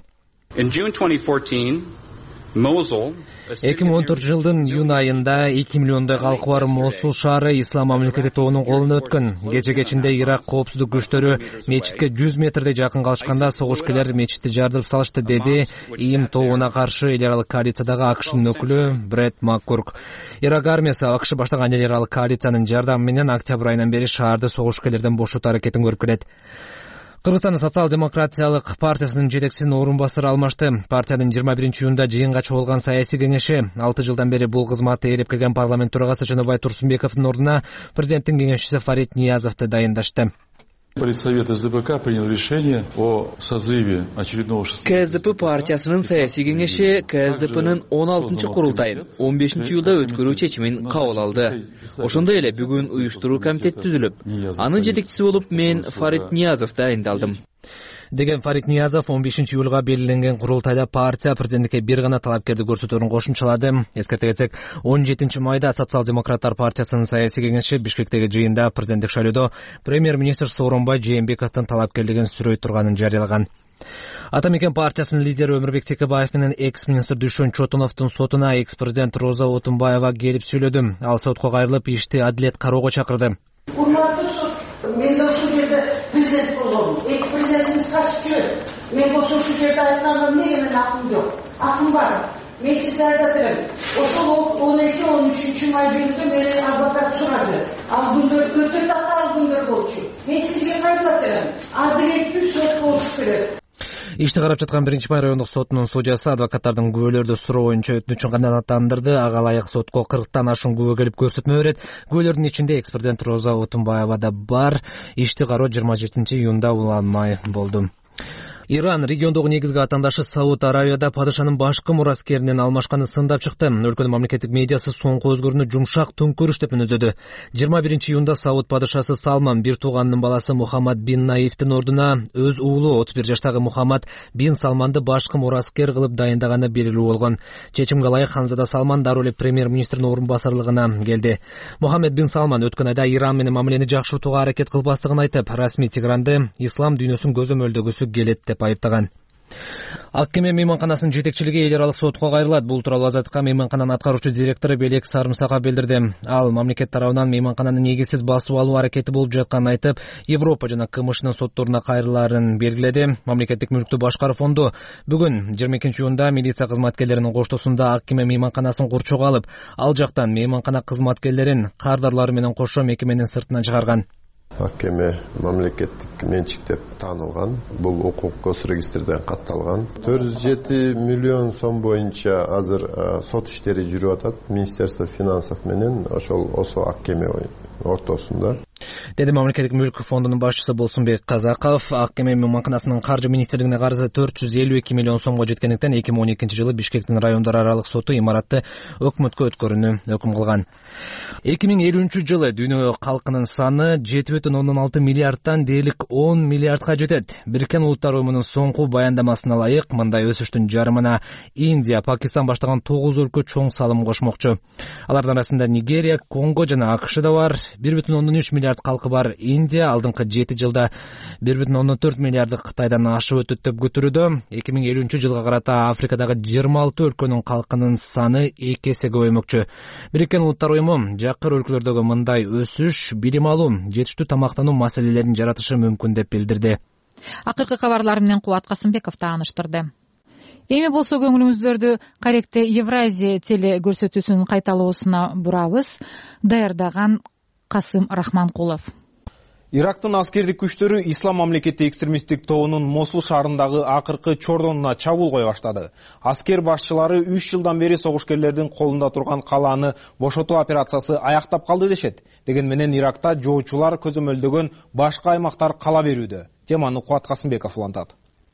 эки миң он төртүнчү жылдын июнь айында эки миллиондой калкы бар Мосул шаары Ислам мамлекети тобунун колуна өткөн. Кече кечинде Ирак коопсуздук күчтөрү мечитке жүз метрдей жакын калышканда согушкерлер мечитти жардырып салышты, деди ИИМ тобуна каршы эл аралык коалициядагы АКШнын өкүлү Брэд Маккурк. Ирак армиясы АКШ баштаган эл аралык коалициянын жардамы менен октябрь айынан бери шаарды согушкерлерден бошотуу аракетин көрүп келет. Кыргызстандын социал-демократиялык партиясынын жетекчисинин орун басары алмашты. Партиянын жыйырма биринчи июнда жыйынга чогулган саясий кеңеши алты жылдан бери бул кызматты ээлеп келген парламент төрагасы Жаныбай Турсунбековдун ордуна президенттин кеңешчиси Фарид Ниязовду дайындашты. Политсовет СДПК принял решение о созыве очередного КСДП партиясынын саясий кеңеши КСДПнын он алтынчы курултайын он бешинчи июлда өткөрүү чечимин кабыл алды. Ошондой эле бүгүн уюштуруу комитети түзүлүп, анын жетекчиси болуп мен Фарид Ниязов дайындалдым. Деген Фарид Ниязов он бешинчи июлга белгиленген курултайда партия президенттикке бир гана талапкерди көрсөтөөрүн кошумчалады. Эскерте кетсек, он жетинчи майда Социал-демократтар партиясынын саясий кеңеши Бишкектеги жыйында президенттик шайлоодо премьер-министр Сооронбай Жээнбековдун талапкерлигин сүрөй турганын жарыялаган. Ата мекен партиясынын лидери Өмүрбек Текебаев менен экс-министр Дүйшөн Чотоновдун сотуна экс-президент Роза Отунбаева келип сүйлөдү. Ал сотко кайрылып, ишти адилет кароого чакырды. Мен de şu yerde prezident oldum. Ek prezidentimiz kaçıp жүрөт. Men bolsa şu yerde aytkanım ne men aklım yok. Aklım var. Men sizlerge atırım. Oşul on iki on üçüncü may günü meni advokat soradı. Al gündür götürdü al gündür bolчу. Men sizge kayıtlatırım. Adilеттүү сот болуш керек. Ишти карап жаткан биринчи май райондук сотунун судьясы адвокаттардын күбөлөрдү суроо боюнча өтүнүчүн канааттандырды. Ага ылайык сотко кырктан ашуун күбө келип көрсөтмө берет. Күбөлөрдүн ичинде экс-президент Роза Отунбаева да бар. Ишти кароо жыйырма жетинчи июнда уланмай болду. Иран региондогу негизги атандашы Сауд Аравияда падышанын башкы мураскеринен алмашканы сындап чыкты. Өлкөнүн мамлекеттик медиасы соңку өзгөрүүнү жумшак төңкөрүш деп мүнөздөдү. жыйырма биринчи июнда Сауд падышасы Салман бир тууганынын баласы Мухаммад бин Наифтин ордуна өз уулу отуз бир жаштагы Мухаммад бин Салманды башкы мураскер кылып дайындаганы белгилүү болгон. Чечимге ылайык Ханзада Салман дароо эле премьер-министрдин орун басарлыгына келди. Мухаммад бин Салман өткөн айда Иран менен мамилени жакшыртууга аракет кылбастыгын айтып, расмий Тегранды ислам дүйнөсүн көзөмөлдөгүсү келет деп айыптаган. Ак кеме мейманканасынын жетекчилиги эл аралык сотко кайрылат. Бул тууралуу Азаттыкка мейманкананын аткаруучу директору Белек Сарымсаков билдирди. Ал мамлекет тарабынан мейманкананы негизсиз басып алуу аракети болуп жатканын айтып, Европа жана КМШнын сотторуна кайрылаарын белгиледи. Мамлекеттик мүлктү башкаруу фонду бүгүн жыйырма экинчи июнда милиция кызматкерлеринин коштоосунда ак кеме мейманканасын курчоого алып, ал жактан мейманкана кызматкерлерин кардарлары менен кошо мекеменин сыртына чыгарган. Ак кеме мамлекеттик менчик деп таанылган. Бул укук гос регистрден катталган. төрт жүз жети миллион сом боюнча азыр сот иштери жүрүп атат. Министерство финансов менен ошол осо ак кеме ортосунда. деди мамлекеттик мүлк фондунун башчысы Болсунбек Казаков. Ак кеме мейманканасынын каржы министрлигине карызы төрт жүз элүү эки миллион сомго жеткендиктен эки миң он экинчи жылы Бишкектин райондор аралык соту имаратты өкмөткө өткөрүүнү өкүм кылган. эки миң элүүнчү жылы дүйнө калкынын саны жети бүтүн ондон алты миллиардтан дээрлик он миллиардка жетет. Бириккен Улуттар уюмунун соңку баяндамасына ылайык, мындай өсүштүн жарымына Индия, Пакистан баштаган тогуз өлкө чоң салым кошмокчу. Алардын арасында Нигерия, Конго жана АКШ да бар. бир бүтүн ондон үч миллиард калкы бар Индия алдыңкы жети жылда бир бүтүн ондон төрт миллиарды Кытайдан ашып өтөт деп күтүлүүдө. эки миң элүүнчү жылга карата Африкадагы жыйырма алты өлкөнүн калкынын саны эки эсе көбөймөкчү. Бириккен Улуттар уюму жакыр өлкөлөрдөгү мындай өсүш билим алуу, жетиштүү тамактануу маселелерин жаратышы мүмкүн деп билдирди. Акыркы кабарлар менен Кубат Касымбеков тааныштырды. Эми болсо көңүлүңүздөрдү Каректе Евразия теле көрсөтүүсүнүн кайталоосуна бурабыз. Даярдаган Касым Рахманкулов. Ирактын аскердик күчтөрү Ислам мамлекети экстремисттик тобунун Мосул шаарындагы акыркы чордонуна чабуул кое баштады. Аскер башчылары үч жылдан бери согушкерлердин колунда турган калааны бошотуу операциясы аяктап калды дешет. Деген менен Иракта жоочулар көзөмөлдөгөн башка аймактар кала берүүдө. Теманы Кубат Касымбеков улантат.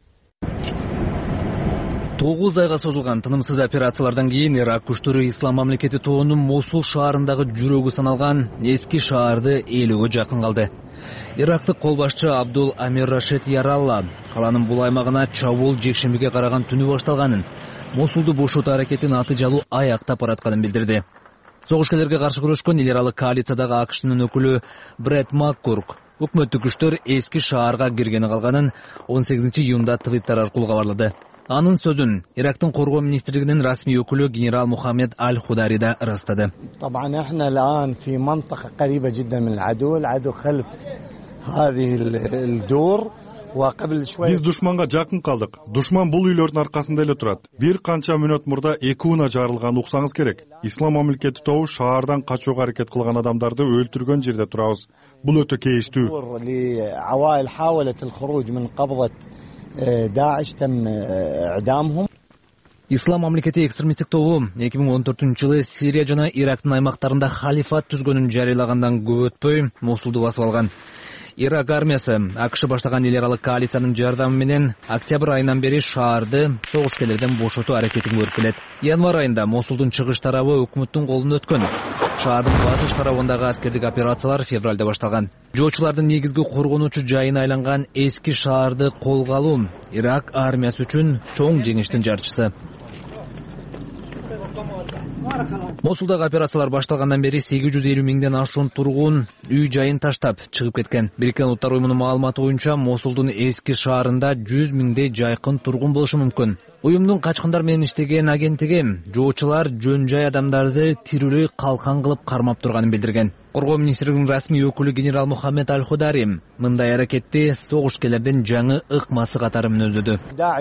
тогуз айга созулган тынымсыз операциялардан кийин Ирак күчтөрү Ислам мамлекети тобунун Мосул шаарындагы жүрөгү саналган эски шаарды ээлөөгө жакын калды. Ирактык кол башчы Абдул Амир Рашид Яралла каланын бул аймагына чабуул жекшембиге караган түнү башталганын, Мосулду бошотуу аракетин аты жалуу аяктап баратканын билдирди. Согушкерлерге каршы күрөшкөн эл аралык коалициядагы АКШнын өкүлү Брэд Маккурк өкмөттүк күчтөр эски шаарга киргени калганын он сегизинчи июнда твиттер аркылуу кабарлады. Анын сөзүн Ирактын коргоо министрлигинин расмий өкүлү генерал Мухаммед Аль-Худари да ырастады. طبعا احنا الان في منطقة قريبة جدا من العدو، العدو خلف هذه الدور. Биз душманга жакын калдык. Душман бул үйлөрдүн аркасында эле турат. Бир канча мүнөт мурда эки уна жарылган уксаңыз керек. Ислам мамлекети тобу шаардан качууга аракет кылган адамдарды өлтүргөн жерде турабыз. Бул өтө кейиштүү. عوائل حاولت الخروج من قبضة داعش تم اعدامهم. Ислам мамлекети экстремисттик тобу эки миң он төртүнчү жылы Сирия жана Ирактын аймактарында халифат түзгөнүн жарыялагандан көп өтпөй Мосулду басып алган. Ирак армиясы АКШ баштаган эл аралык коалициянын жардамы менен октябрь айынан бери шаарды согушкерлерден бошотуу аракетин көрүп келет. Январь айында Мосулдун чыгыш тарабы өкмөттүн колуна өткөн. Шаардын батыш тарабындагы аскердик операциялар февралда башталган. Жоочулардын негизги коргонуучу жайына айланган эски шаарды колго алуу Ирак армиясы үчүн чоң жеңиштин жарчысы. Мосулдагы операциялар башталгандан бери сегиз жүз элүү миңден ашуун тургун үй жайын таштап чыгып кеткен. Бириккен Улуттар уюмунун маалыматы боюнча Мосулдун эски шаарында жүз миңдей жайкын тургун болушу мүмкүн. Уюмдун качкындар менен иштеген агенттиги жоочулар жөн жай адамдарды тирүүлөй калкан кылып кармап турганын билдирген. Коргоо министрлигинин расмий өкүлү генерал Мухаммед Аль-Худари мындай аракетти согушкерлердин жаңы ыкмасы катары мүнөздөдү.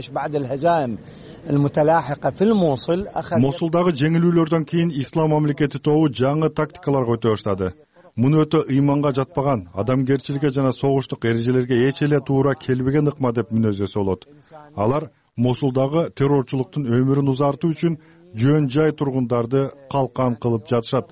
Мосулдагы жеңилүүлөрдөн кийин Ислам мамлекети тобу жаңы тактикаларга өтө баштады. Муну өтө ыйманга жатпаган, адамгерчиликке жана согуштук эрежелерге эч эле туура келбеген ыкма деп мүнөздөсө болот. Алар Мосулдагы террорчулуктун өмүрүн узартуу үчүн жөн жай тургундарды калкан кылып жатышат.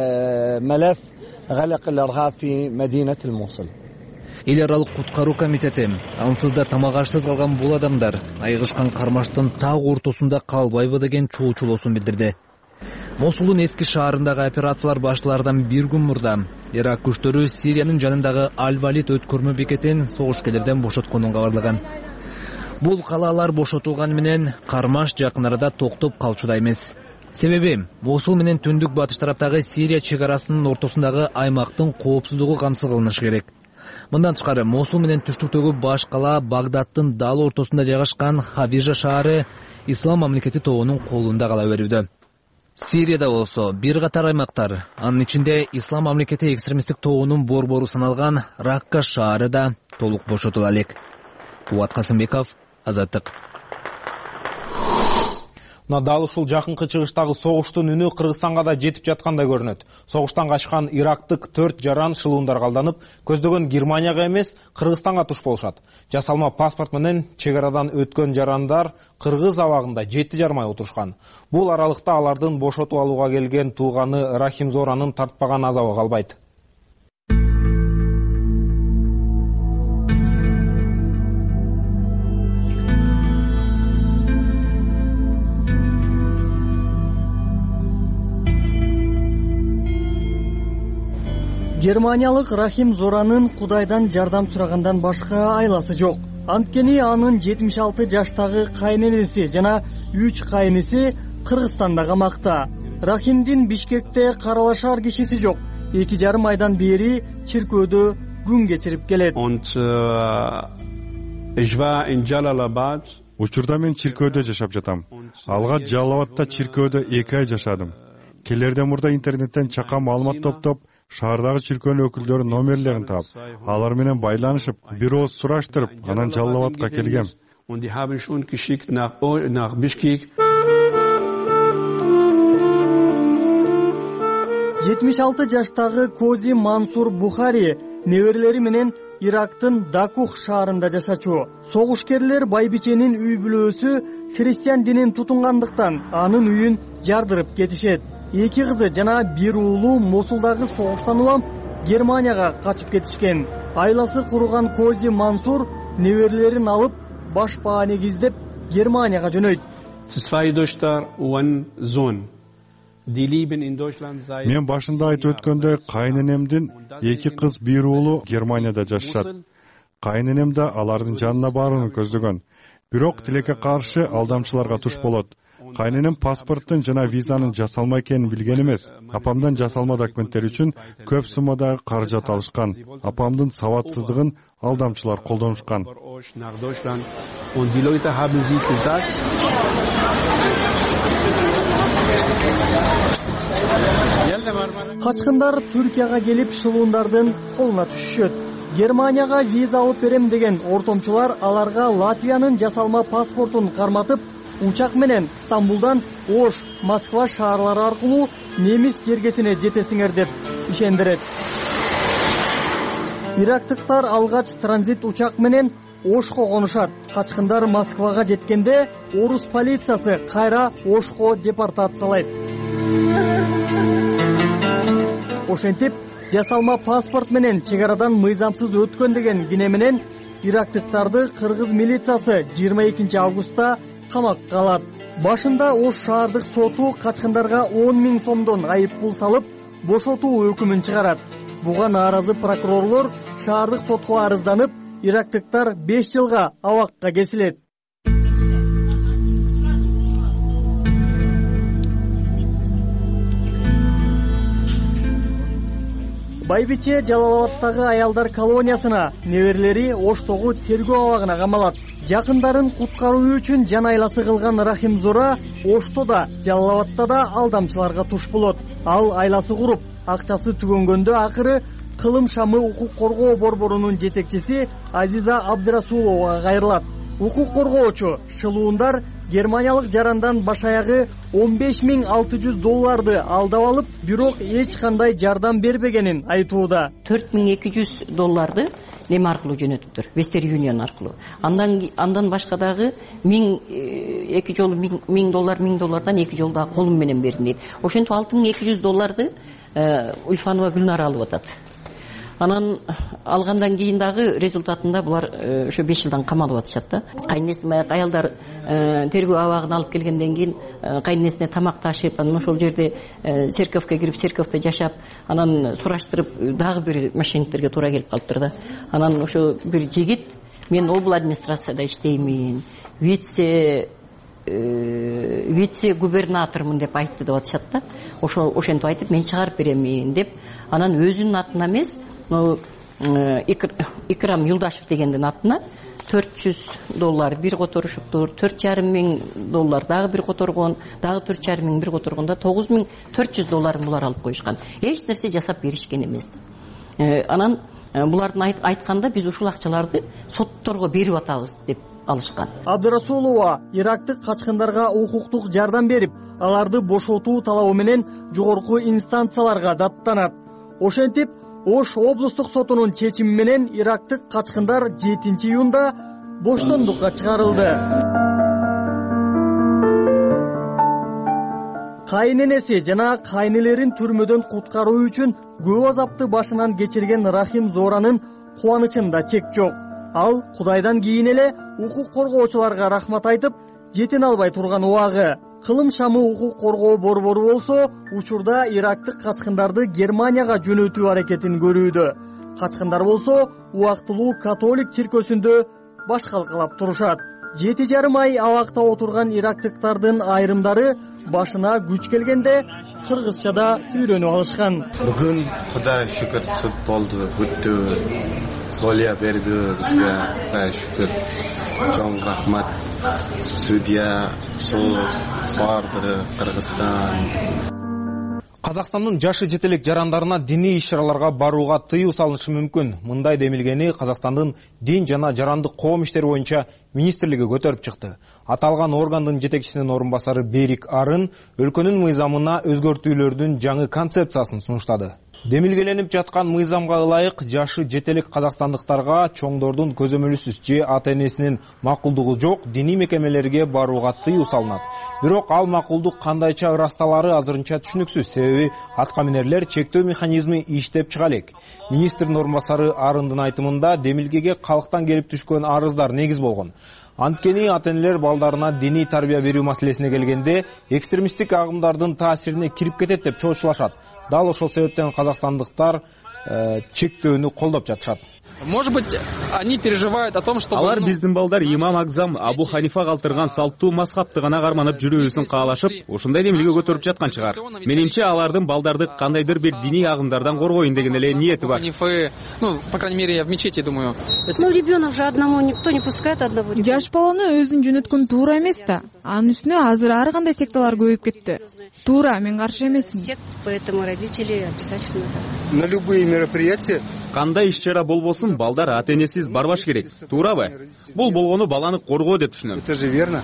Эл аралык куткаруу комитети ансызда тамагашсыз калган бул адамдар айгышкан кармаштын так ортосунда калбайбы деген чоочулоосун билдирди. Мосулдун эски шаарындагы операциялар башталардан бир күн мурда Ирак күчтөрү Сириянын жанындагы Аль-Валид өткөрмө бекетин согушкерлерден бошотконун кабарлаган. Бул калаалар бошотулганы менен кармаш жакын арада токтоп калчудай эмес. Себеби Мосул менен түндүк батыш тараптагы Сирия чек арасынын ортосундагы аймактын коопсуздугу камсыз кылынышы керек. Мындан тышкары Мосул менен түштүктөгү баш кала Багдадтын дал ортосунда жайгашкан Хавижа шаары Ислам мамлекети тобунун колунда кала берүүдө. Сирияда болсо бир катар аймактар, анын ичинде Ислам мамлекети экстремисттик тобунун борбору саналган Ракка шаары да толук бошотула элек. Кубат Касымбеков, Азаттык. Дал ушул жакынкы чыгыштагы согуштун үнү Кыргызстанга да жетип жаткандай көрүнөт. Согуштан качкан ирактык төрт жаран шылуундар калданып, көздөгөн Германияга эмес, Кыргызстанга туш болушат. Жасалма паспорт менен чек арадан өткөн жарандар Кыргыз абагында жети жарым ай отурушкан. Бул аралыкта алардын бошотуп алууга келген тууганы Рахим Зоранын тартпаган азабы калбайт. Германиялык Рахим Зоранын Кудайдан жардам сурагандан башка айласы жок. Анткени анын жетимиш алты жаштагы кайненеси жана үч кайниси Кыргызстанда камакта. Рахимдин Бишкекте каралашар кишиси жок. Эки жарым айдан бери чиркөөдө күн кечирип келет. Учурда мен чиркөөдө жашап жатам. Алга Жалал-Абадта чиркөөдө эки ай жашадым. Келерден мурда интернеттен чакан маалымат топтоп, шаардагы чиркөөнүн өкүлдөрү номерлерин таап, алар менен байланышып, бир ооз сураштырып, анан Жалал-Абадка келгем. жетимиш алты жаштагы Кози Мансур Бухари неберелери менен Ирактын Дакух шаарында жашачу. Согушкерлер байбиченин үй бүлөөсү христиан динин тутунгандыктан анын үйүн жардырып кетишет. Эки кызы жана бир уулу Мосулдагы согуштан улам Германияга качып кетишкен. Айласы курган Кози Мансур неберелерин алып баш баанеги издеп Германияга жөнөйт. Мен башында айтып өткөндөй кайненемдин эки кыз бир уулу Германияда жашашат. Кайненем да алардын жанына барууну көздөгөн. Бирок тилекке каршы алдамчыларга туш болот. Кайненем паспорттун жана визанын жасалма экенин билген эмес. Апамдан жасалма документтер үчүн көп суммадагы каражат алышкан. Апамдын сабатсыздыгын алдамчылар колдонушкан. Качкындар Түркияга келип шылуундардын колуна түшүшөт. Германияга виза алып берем деген ортомчулар аларга Латвиянын жасалма паспортун карматып, учак менен Стамбулдан Ош, Москва шаарлары аркылуу немис жергесине жетесиңер деп ишендирет. Ирактыктар алгач транзит учак менен Ошко конушат. Качкындар Москвага жеткенде орус полициясы кайра Ошко депортациялайт. Ошентип, жасалма паспорт менен чек арадан мыйзамсыз өткөн деген кине менен ирактыктарды кыргыз милициясы жыйырма экинчи августта камакка алат. Башында Ош шаардык соту качкындарга он миң сомдон айып пул салып, бошотуу өкүмүн чыгарат. Буга нааразы прокурорлор шаардык сотко арызданып, ирактыктар беш жылга абакка кесилет. Байбиче Жалал-Абадтагы аялдар колониясына, неберелери Оштогу тергөө абагына камалат. Жакындарын куткаруу үчүн жан айласы кылган Рахим Зора Ошто да, Жалал-Абадта да алдамчыларга туш болот. Ал айласы куруп, акчасы түгөнгөндө акыры Кылым Шамы укук коргоо борборунун жетекчиси Азиза Абдырасуловага кайрылат. Укук коргоочу шылуундар германиялык жарандан баш аягы он беш миң алты жүз долларды алдап алып, бирок эч кандай жардам бербегенин айтууда. төрт миң эки жүз долларды неме аркылуу жөнөтүптүр, Western Union аркылуу. Андан андан башка дагы миң эки жолу миң доллар, миң доллардан эки жолу дагы колум менен бердим дейт. Ошентип алты миң эки жүз долларды Уйфанова Гүлнара алып атат. Анан алгандан кийин дагы результатында булар ошо беш жылдан камалып атышат да. Кайненеси аялдар тергөө абагына алып келгенден кийин кайненесине тамак ташып, анан ошол жерде церковке кирип, церковте жашап, анан сураштырып дагы бир мошенниктерге туура келип калыптыр да. Анан ошо бир жигит, мен обл администрацияда иштеймин, вице вице губернатормун деп айтты деп атышат да. Ошо ошентип айтып, мен чыгарып беремин деп, анан өзүнүн атына эмес, Икрам Юлдашев дегендин атына төрт жүз доллар бир которушуптур, төрт жарым миң доллар дагы бир которгон, дагы төрт жарым миң бир которгондо тогуз миң төрт жүз долларын булар алып коюшкан. Эч нерсе жасап беришкен эмес. Анан булардын айтканда биз ушул акчаларды сотторго берип атабыз деп алышкан. Абдырасулова ирактык качкындарга укуктук жардам берип, аларды бошотуу талабы менен жогорку инстанцияларга даттанат. Ошентип, Ош облустук сотунун чечими менен ирактык качкындар жетинчи июнда боштондукка чыгарылды. Кайненеси жана кайнелерин түрмөдөн куткаруу үчүн көп азапты башынан кечирген Рахим Зоранын кубанычында чек жок. Ал Кудайдан кийин эле укук коргоочуларга рахмат айтып, жетине албай турган убагы. кылым шамы укук коргоо борбору болсо учурда ирактык качкындарды Германияга жөнөтүү аракетин көрүүдө. Качкындар болсо убактылуу католик чиркөөсүндө баш калкалап турушат. Жети жарым ай абакта отурган ирактыктардын айрымдары башына күч келгенде кыргызча да үйрөнүп алышкан. Бүгүн Кудай шүкүр суд болду, бүттү. Болия берди бизге. Кудай шүкүр. Чоң рахмат. Судья, суд, барды Кыргызстан. Казакстандын жашы жетелек жарандарына диний иш-чараларга барууга тыюу салынышы мүмкүн. Мындай демилгени Казакстандын дин жана жарандык коом иштери боюнча министрлиги көтөрүп чыкты. Аталган органдын жетекчисинин орун басары Берик Арын өлкөнүн мыйзамына өзгөртүүлөрдүн жаңы концепциясын сунуштады. Демилгеленип жаткан мыйзамга ылайык жашы жетелек казакстандыктарга чоңдордун көзөмөлүсүз же ата энесинин макулдугу жок диний мекемелерге барууга тыюу салынат. Бирок ал макулдук кандайча ырасталары азырынча түшүнүксүз, себеби аткаминерлер чектөө механизми иштеп чыга элек. Министрдин орун басары Арындын айтымында демилгеге калктан келип түшкөн арыздар негиз болгон. Анткени ата-энелер балдарына диний тарбия берүү маселесине келгенде экстремисттик агымдардын таасирине кирип кетет деп чоочулашат. Дал ошол себептен казакстандыктар чектөөнү колдоп жатышат. Может быть, они переживают о том, что алар биздин балдар имам Акзам Абу Ханифа калтырган салттуу мазхабты гана карманып жүрүүсүн каалашып, ушундай демилге көтөрүп жаткан чыгар. Менимче алардын балдарды кандайдыр бир диний агымдардан коргоюн деген эле ниети бар. Ну, по крайней мере, я в мечети думаю. Ну, ребенок же одному никто не пускает одного. Жаш баланы өзүн жөнөткөн туура эмес да. Анын үстүнө азыр ар кандай секталар көбөйүп кетти. Туура, мен каршы эмесмин. Поэтому родители обязательно. На любые мероприятия кандай иш-чара болбосун балдар ата-энесиз барбаш керек. Туурабы? Бул болгону баланы коргоо деп түшүнөм. Это же верно.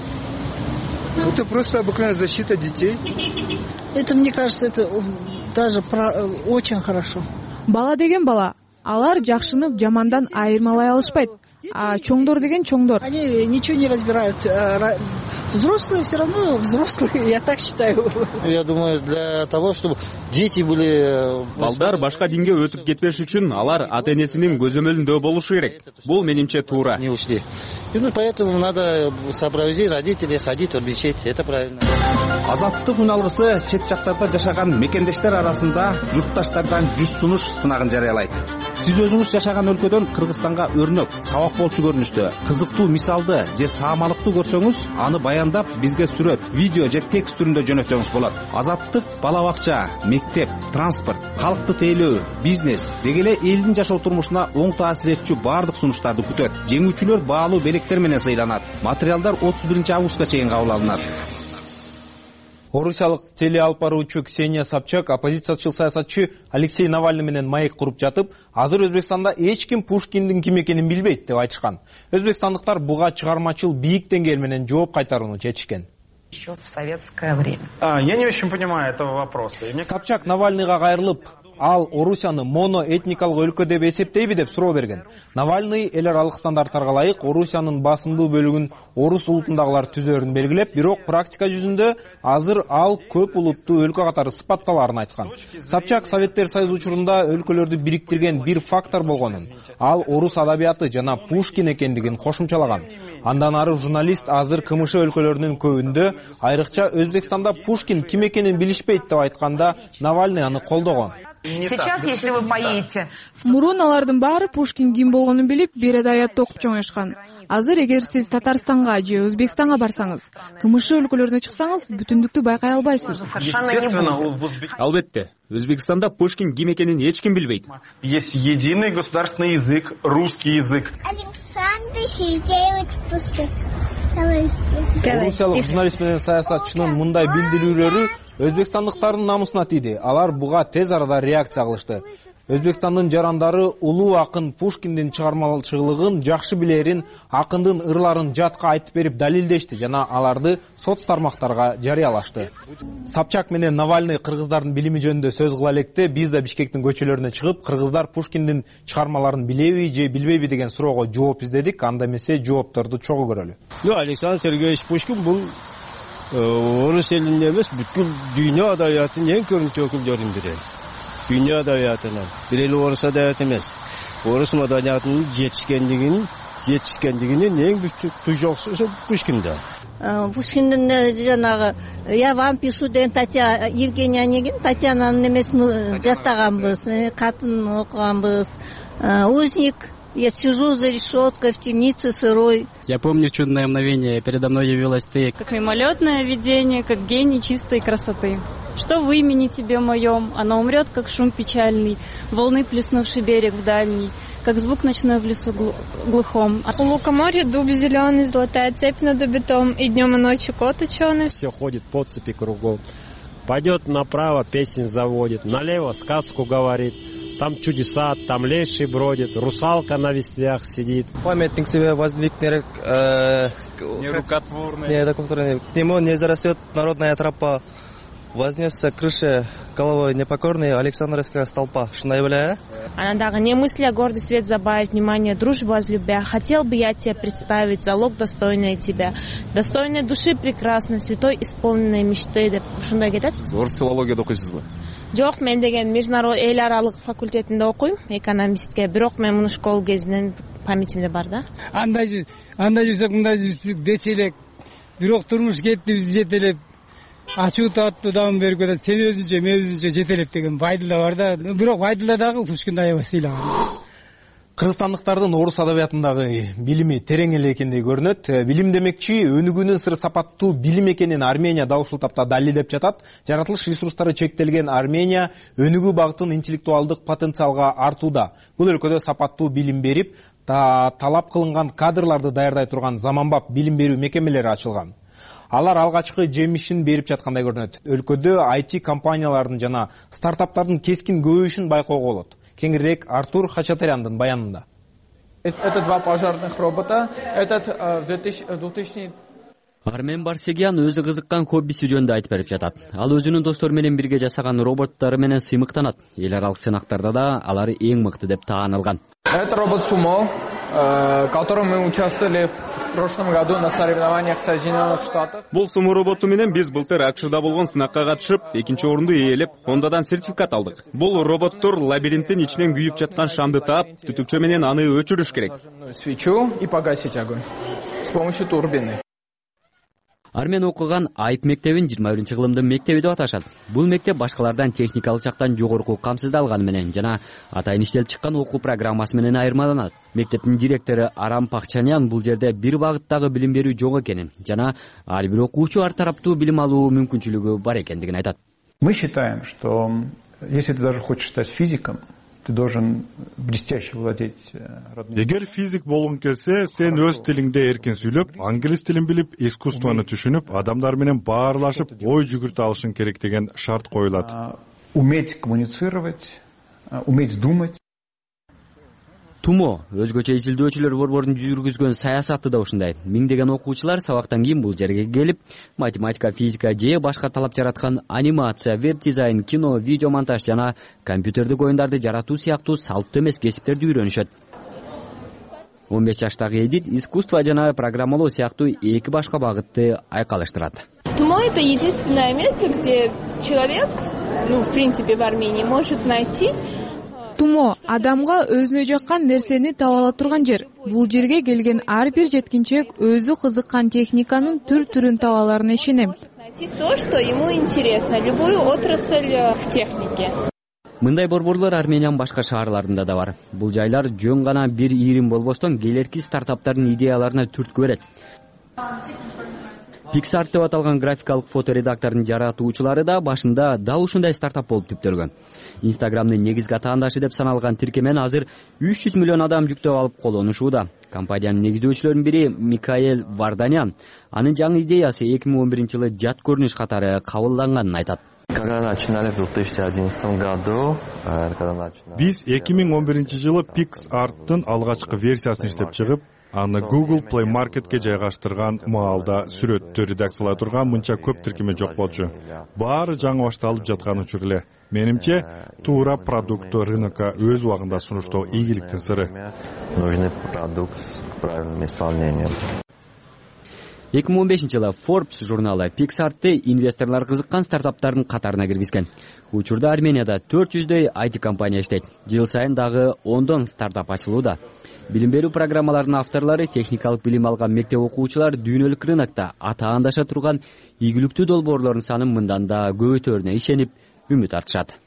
Это просто обыкновенная защита детей. Это, мне кажется, это даже очень хорошо. Бала деген бала. Алар жакшыны жамандан айырмалай алышпайт. А чоңдор деген чоңдор. Они ничего не разбирают. Взрослые все равно взрослые, я так считаю. Я думаю, для того, чтобы дети были... Балдар башка динге өтүп кетпеш үчүн алар ата-энесинин көзөмөлүндө болушу керек. Бул менимче туура. Не ушли. Ну, поэтому надо сопроводить родителей, ходить в мечеть. Это правильно. Азаттык күн алгысы чет жактарда жашаган мекендештер арасында журтташтардан жүз сунуш сынагын жарыялайт. Сиз өзүңүз жашаган өлкөдөн Кыргызстанга өрнөк, сабак болчу көрүнүштө, кызыктуу мисалды же саамалыкты көрсөңүз, аны баяндап бизге сүрөт, видео же текст түрүндө жөнөтсөңүз болот. Азаттык бала бакча, мектеп, транспорт, калкты тейлөө, бизнес деги эле элдин жашоо турмушуна оң таасир этчү баардык сунуштарды күтөт. Жеңүүчүлөр баалуу белектер менен сыйланат. Материалдар отуз биринчи августка чейин кабыл алынат. Орусиялык телеалып баруучу Ксения Собчак оппозициячыл саясатчы Алексей Навальный менен маек куруп жатып, азыр Өзбекстанда эч ким Пушкиндин ким экенин билбейт деп айтышкан. Өзбекстандыктар буга чыгармачыл бийик деңгээл менен жооп кайтарууну чечишкен. Еще в советское время. А, я не очень понимаю этого вопроса. Собчак Навальныйга кайрылып, ал Орусияны моноэтникалык өлкө деп эсептейби деп суроо берген. Навальный эл аралык стандарттарга ылайык Орусиянын басымдуу бөлүгүн орус улутундагылар түзөрүн белгилеп, бирок практика жүзүндө азыр ал көп улуттуу өлкө катары сыпатталарын айткан. Собчак Советтер Союзу учурунда өлкөлөрдү бириктирген бир фактор болгонун, ал орус адабияты жана Пушкин экендигин кошумчалаган. Андан ары журналист азыр КМШ өлкөлөрүнүн көбүндө, айрыкча Өзбекстанда Пушкин ким экенин билишпейт деп айтканда, Навальный аны колдогон. Сейчас, если вы поедете... Мурун алардын баары Пушкин ким болгонун билип, бир адаятты окуп чоңоюшкан. Азыр эгер сиз Татарстанга же Өзбекстанга барсаңыз, КМШ өлкөлөрүнө чыксаңыз, бүтүндүктү байкай албайсыз. Албетте, Өзбекстанда Пушкин ким экенин эч ким билбейт. Есть единый государственный язык, русский язык. Орусиялык журналист менен саясатчынын мындай билдирүүлөрү өзбекстандыктардын намусуна тийди. Алар буга тез арада реакция кылышты. Өзбекстандын жарандары улуу акын Пушкиндин чыгармачылыгын жакшы билерин, акындын ырларын жатка айтып берип далилдешти жана аларды соц тармактарга жарыялашты. Собчак менен Навальный кыргыздардын билими жөнүндө сөз кыла электе, биз да Бишкектин көчөлөрүнө чыгып, кыргыздар Пушкиндин чыгармаларын билеби же билбейби деген суроого жооп издедик. Анда эмесе жоопторду чогуу көрөлү. Ну, Александр Сергеевич Пушкин бул орус элинде эмес, бүткүл дүйнө адабиятынын эң көрүнүктүү өкүлдөрүнүн бири. Дүйнө адабиятынан бир эле орус адабияты эмес, орус маданиятынын жетишкендигин жетишкендигинин эң күчтүү жолсу ошо Пушкинде. Пушкиндин жанагы я вам пишу деген Татьяна Евгения Онегин Татьянанын немесин жаттаганбыз, катын окуганбыз. Узник, я сижу за решеткой в темнице сырой. Я помню чудное мгновение, передо мной явилась ты. Как мимолетное видение, как гений чистой красоты. Что в имени тебе моем, оно умрет, как шум печальный, волны, плеснувший берег в дальний, как звук ночной в лесу глухом. У лукоморья дуб зеленый, золотая цепь над обитом, и днем и ночью кот ученый. Все ходит по цепи кругом. Пойдет направо, песнь заводит, налево сказку говорит. Там чудеса, там леший бродит, русалка на ветвях сидит. Памятник себе воздвигнет э, нерукотворный, не, к нему не зарастет народная тропа. Вознесся к крыше головой непокорный Александровская столпа. Шундай беле? Анадагы не мысли, а гордый свет забавит внимание, дружбу возлюбя. Хотел бы я тебе представить залог достойный тебя. Достойной души прекрасной, святой исполненной мечты деп шундай кетет. Орыс филологияда окуйсуз бу? Жок, мен деген международ эл аралык факультетинде окуйм, экономистке. Бирок мен муну школ кезинен памятимде бар да. Андай андай жүрсөк, мындай жүрсөк дечелек. Бирок турмуш кетти бизди жетелеп. Ачуу тааттуу дам берип кетет. Сен өзүнчө, мен өзүнчө жетелеп деген Байдылда бар да. Бирок Байдылда дагы Пушкинди аябай сыйлаган. Кыргызстандыктардын орус адабиятындагы билими терең эле экендей көрүнөт. Билим демекчи өнүгүүнүн сыры сапаттуу билим экенин Армения дал ушул тапта далилдеп жатат. Жаратылыш ресурстары чектелген Армения өнүгүү багытын интеллектуалдык потенциалга артууда. Бул өлкөдө сапаттуу билим берип, талап кылынган кадрларды даярдай турган заманбап билим берүү мекемелери ачылган. Алар алгачкы жемишин берип жаткандай көрүнөт. Өлкөдө ай ти компаниялардын жана стартаптардын кескин көбөйүшүн байкоого болот. Кеңирээк Артур Хачатуряндын баянында. Это два пожарных робота. Этот в двухтысячном Армен Барсегян өзү кызыккан хоббиси жөнүндө айтып берип жатат. Ал өзүнүн достору менен бирге жасаган роботтары менен сыймыктанат. Эл аралык сынактарда да алар эң мыкты деп таанылган. Это робот Сумо, в котором мы участвовали в прошлом году на соревнованиях Соединенных Штатов. Бул Сумо роботу менен биз былтыр Акшырда болгон сынакка катышып, экинчи орунду ээлеп, Хондадан сертификат алдык. Бул роботтор лабиринттин ичинен күйүп жаткан шамды таап, түтүкчө менен аны өчүрүш керек. Свечу и погасить огонь с помощью турбины. Армен окуган Айып мектебин жыйырма биринчи кылымдын мектеби деп аташат. Бул мектеп башкалардан техникалык жактан жогорку камсыздалганы менен жана атайын иштелип чыккан окуу программасы менен айырмаланат. Мектептин директору Арам Пакчанян бул жерде бир багыттагы билим берүү жок экенин жана ар бир окуучу ар тараптуу билим алуу мүмкүнчүлүгү бар экендигин айтат. Мы считаем, что если ты даже хочешь стать физиком, ты должен блестяще владеть родным. Эгер физик болгуң келсе, сен өз тилиңде эркин сүйлөп, англис тилин билип, искусствону түшүнүп, адамдар менен баарлашып, ой жүгүртө алышың керек деген шарт коюлат. Уметь коммуницировать, уметь думать. Тумо өзгөчө изилдөөчүлөр борборунун жүргүзгөн саясаты да ушундай. Миңдеген окуучулар сабактан кийин бул жерге келип, математика, физика же башка талап жараткан анимация, веб дизайн, кино, видео монтаж жана компьютердик оюндарды жаратуу сыяктуу салттуу эмес кесиптерди үйрөнүшөт. он беш жаштагы Эдит искусство жана программалоо сыяктуу эки башка багытты айкалыштырат. Тумо — это единственное место, где человек, ну, в принципе, в Армении может найти. Тумо адамга өзүнө жаккан нерсени таба ала турган жер. Бул жерге келген ар бир жеткинчек өзү кызыккан техниканын түр-түрүн таба аларына ишенем. Найти то, что ему интересно, любую отрасль в технике. Мындай борборлор Армениянын башка шаарларында да бар. Бул жайлар жөн гана бир ирим болбостон келерки стартаптардын идеяларына түрткү берет. Pixar деп аталган графикалык фоторедактордун жаратуучулары да башында дал ушундай стартап болуп түптөлгөн. Instagram'дын негизги атаандашы деп саналган тиркемен азыр үч жүз миллион адам жүктөп алып колдонушууда. Компаниянын негиздөөчүлөрүнүн бири Микаэль Варданян анын жаңы идеясы эки миң он биринчи жылы жат көрүнүш катары кабылданганын айтат. Биз эки миң он биринчи жылы PixArt'тын алгачкы версиясын иштеп чыгып, аны Google Play Market'ке жайгаштырган маалда сүрөттү редакциялай турган мынча көп тиркеме жок болчу. Баары жаңы башталып жаткан учур эле. Менимче, туура продукту рынокко өз убагында сунуштоо ийгиликтин сыры. Нужный продукт с правильным исполнением. эки миң он бешинчи жылы Forbes журналы Pixart'ты инвесторлор кызыккан стартаптардын катарына киргизген. Учурда Арменияда төрт жүздөй ай ти компания иштейт. Жыл сайын дагы ондон стартап ачылууда. Билим берүү программаларынын авторлору техникалык билим алган мектеп окуучулар дүйнөлүк рынокто атаандаша турган ийгиликтүү долбоорлордун санын мындан да көбөйтөрүнө ишенип үмүт артышат.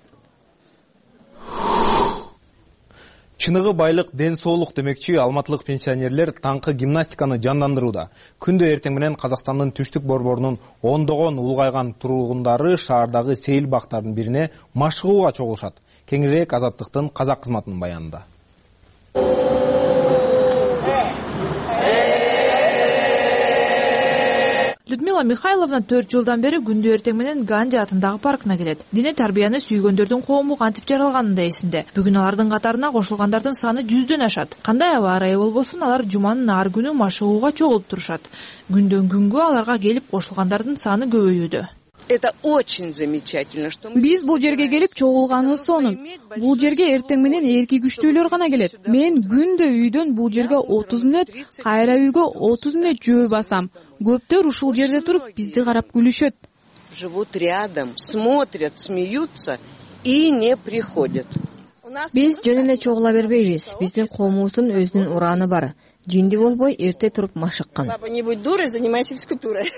Чыныгы байлык ден соолук демекчи алматылык пенсионерлер таңкы гимнастиканы жандандырууда. Күндө эртең менен Казакстандын түштүк борборунун ондогон улгайган тургундары шаардагы сейил бактардын бирине машыгууга чогулушат. Кеңирээк Азаттыктын казак кызматынын баянында. Людмила Михайловна төрт жылдан бери күндө эртең менен Ганди атындагы паркына келет. Дине тарбияны сүйгөндөрдүн коому кантип жаралганын да эсинде. Бүгүн алардын катарына кошулгандардын саны жүздөн ашат. Кандай аба ырайы болбосун, алар жуманын ар күнү машыгууга чогулуп турушат. Күндөн күнгө аларга келип кошулгандардын саны көбөйүүдө. Это очень замечательно, что биз бул жерге келип чогулганыбыз сонун. Бул жерге эртең менен эрки күчтүүлөр гана келет. Мен күндө үйдөн бул жерге отуз мүнөт, кайра үйгө отуз мүнөт жөө басам. Көптөр ушул жерде туруп бизди карап күлүшөт. Живут рядом, смотрят, смеются и не приходят. Биз жөн эле чогула бербейбиз. Биздин коомубуздун өзүнүн ураны бар. Жинди болбой эрте туруп машыккан. Папа, не будь дурой, занимайся физкультурой.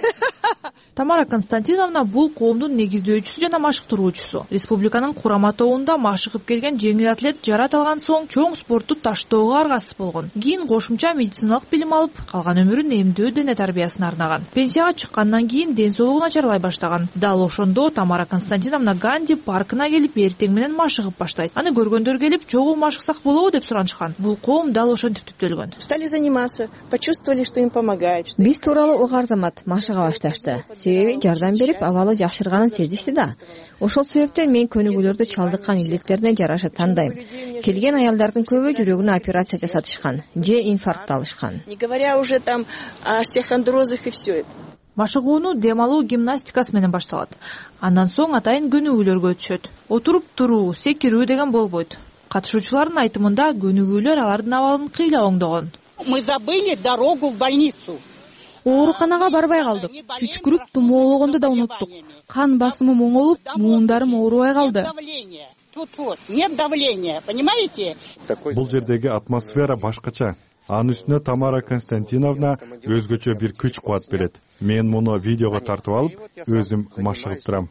Тамара Константиновна бул коомдун негиздөөчүсү жана машыктыруучусу. Республиканын курама тобунда машыгып келген жеңил атлет жарат алган соң чоң спортту таштоого аргасыз болгон. Кийин кошумча медициналык билим алып, калган өмүрүн эмдөө дене тарбиясына арнаган. Пенсияга чыккандан кийин ден соолугу начарлай баштаган. Дал ошондо Тамара Константиновна Ганди паркына келип эртең менен машыгып баштайт. Аны көргөндөр келип, чогуу машыксак болобу деп суранышкан. Бул коом дал ошентип түптөлгөн. Стали заниматься, почувствовали, что им помогает. Биз тууралуу угарзамат машыга башташты. Себеби жардам берип, абалы жакшырганын сезишти да. Ошол себептен мен көнүгүүлөрдү чалдыккан илдеттерине жараша тандайм. Келген аялдардын көбү жүрөгүнө операция жасатышкан, же инфаркт алышкан. Не говоря уже там о остеохондрозах и все это. Машыгууну дем алуу гимнастикасы менен башталат. Андан соң атайын көнүгүүлөргө өтүшөт. Отуруп туруу, секирүү деген болбойт. Катышуучулардын айтымында көнүгүүлөр алардын абалын кыйла оңдогон. Мы забыли дорогу в больницу. Ооруканага барбай калдык. Чүчкүрүп тумоологонду да унуттук. Кан басымым оңолуп, муундарым оорубай калды. Тут-вот, нет давления, понимаете? Бул жердеги атмосфера башкача. Анын үстүнө Тамара Константиновна өзгөчө бир күч кубат берет. Мен муну видеого тартып алып, өзүм машыгып турам.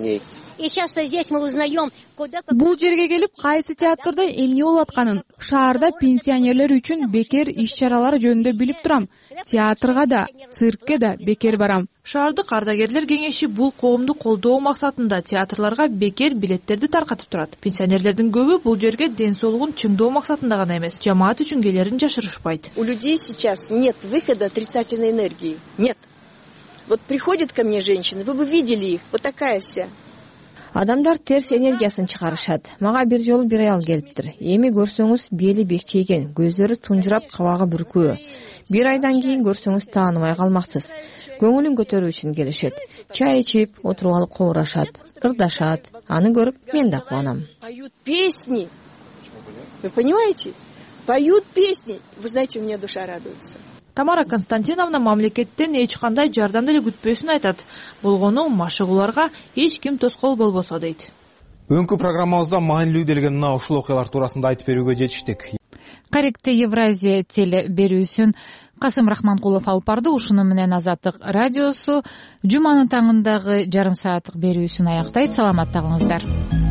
Бул жерге келип, кайсы театрда эмне болуп атканын, шаарда пенсионерлер үчүн бекер иш-чаралар жөнүндө билип турам. Театрга да, циркке да бекер барам. Шаардык ардагерлер кеңеши бул коомду колдоо максатында театрларга бекер билеттерди таркатып турат. Пенсионерлердин көбү бул жерге ден соолугун чыңдоо максатында гана эмес, жамаат үчүн келерин жашырышпайт. У людей сейчас нет выхода отрицательной энергии. Нет. Вот приходят ко мне женщины, вы бы видели их, вот такая вся. Адамдар терс энергиясын чыгарышат. Мага бир жолу бир аял келиптир. Эми көрсөңүз бели бекчейген, көздөрү тунжурап, кабагы бүркүү. Бир айдан кийин көрсөңүз тааныбай калмаксыз. Көңүлүн көтөрүү үчүн келишет. Чай ичип, отуруп алып коорашат, ырдашат. Аны көрүп мен да кубанам. Поют песни. Вы понимаете? Поют песни. Вы знаете, у меня душа радуется. Тамара Константиновна мамлекеттен эч кандай жардам деле күтпөсүн айтат. Болгону машыгууларга эч ким тоскоол болбосо дейт. Бүгүнкү программабызда маанилүү делген мына ушул окуялар туурасында айтып берүүгө жетиштик. Корректте Евразия теле берүүсүн Касым Рахманкулов алып барды. Ушуну менен Азаттык радиосу жуманын таңындагы жарым сааттык берүүсүн аяктайт. Саламатта калыңыздар.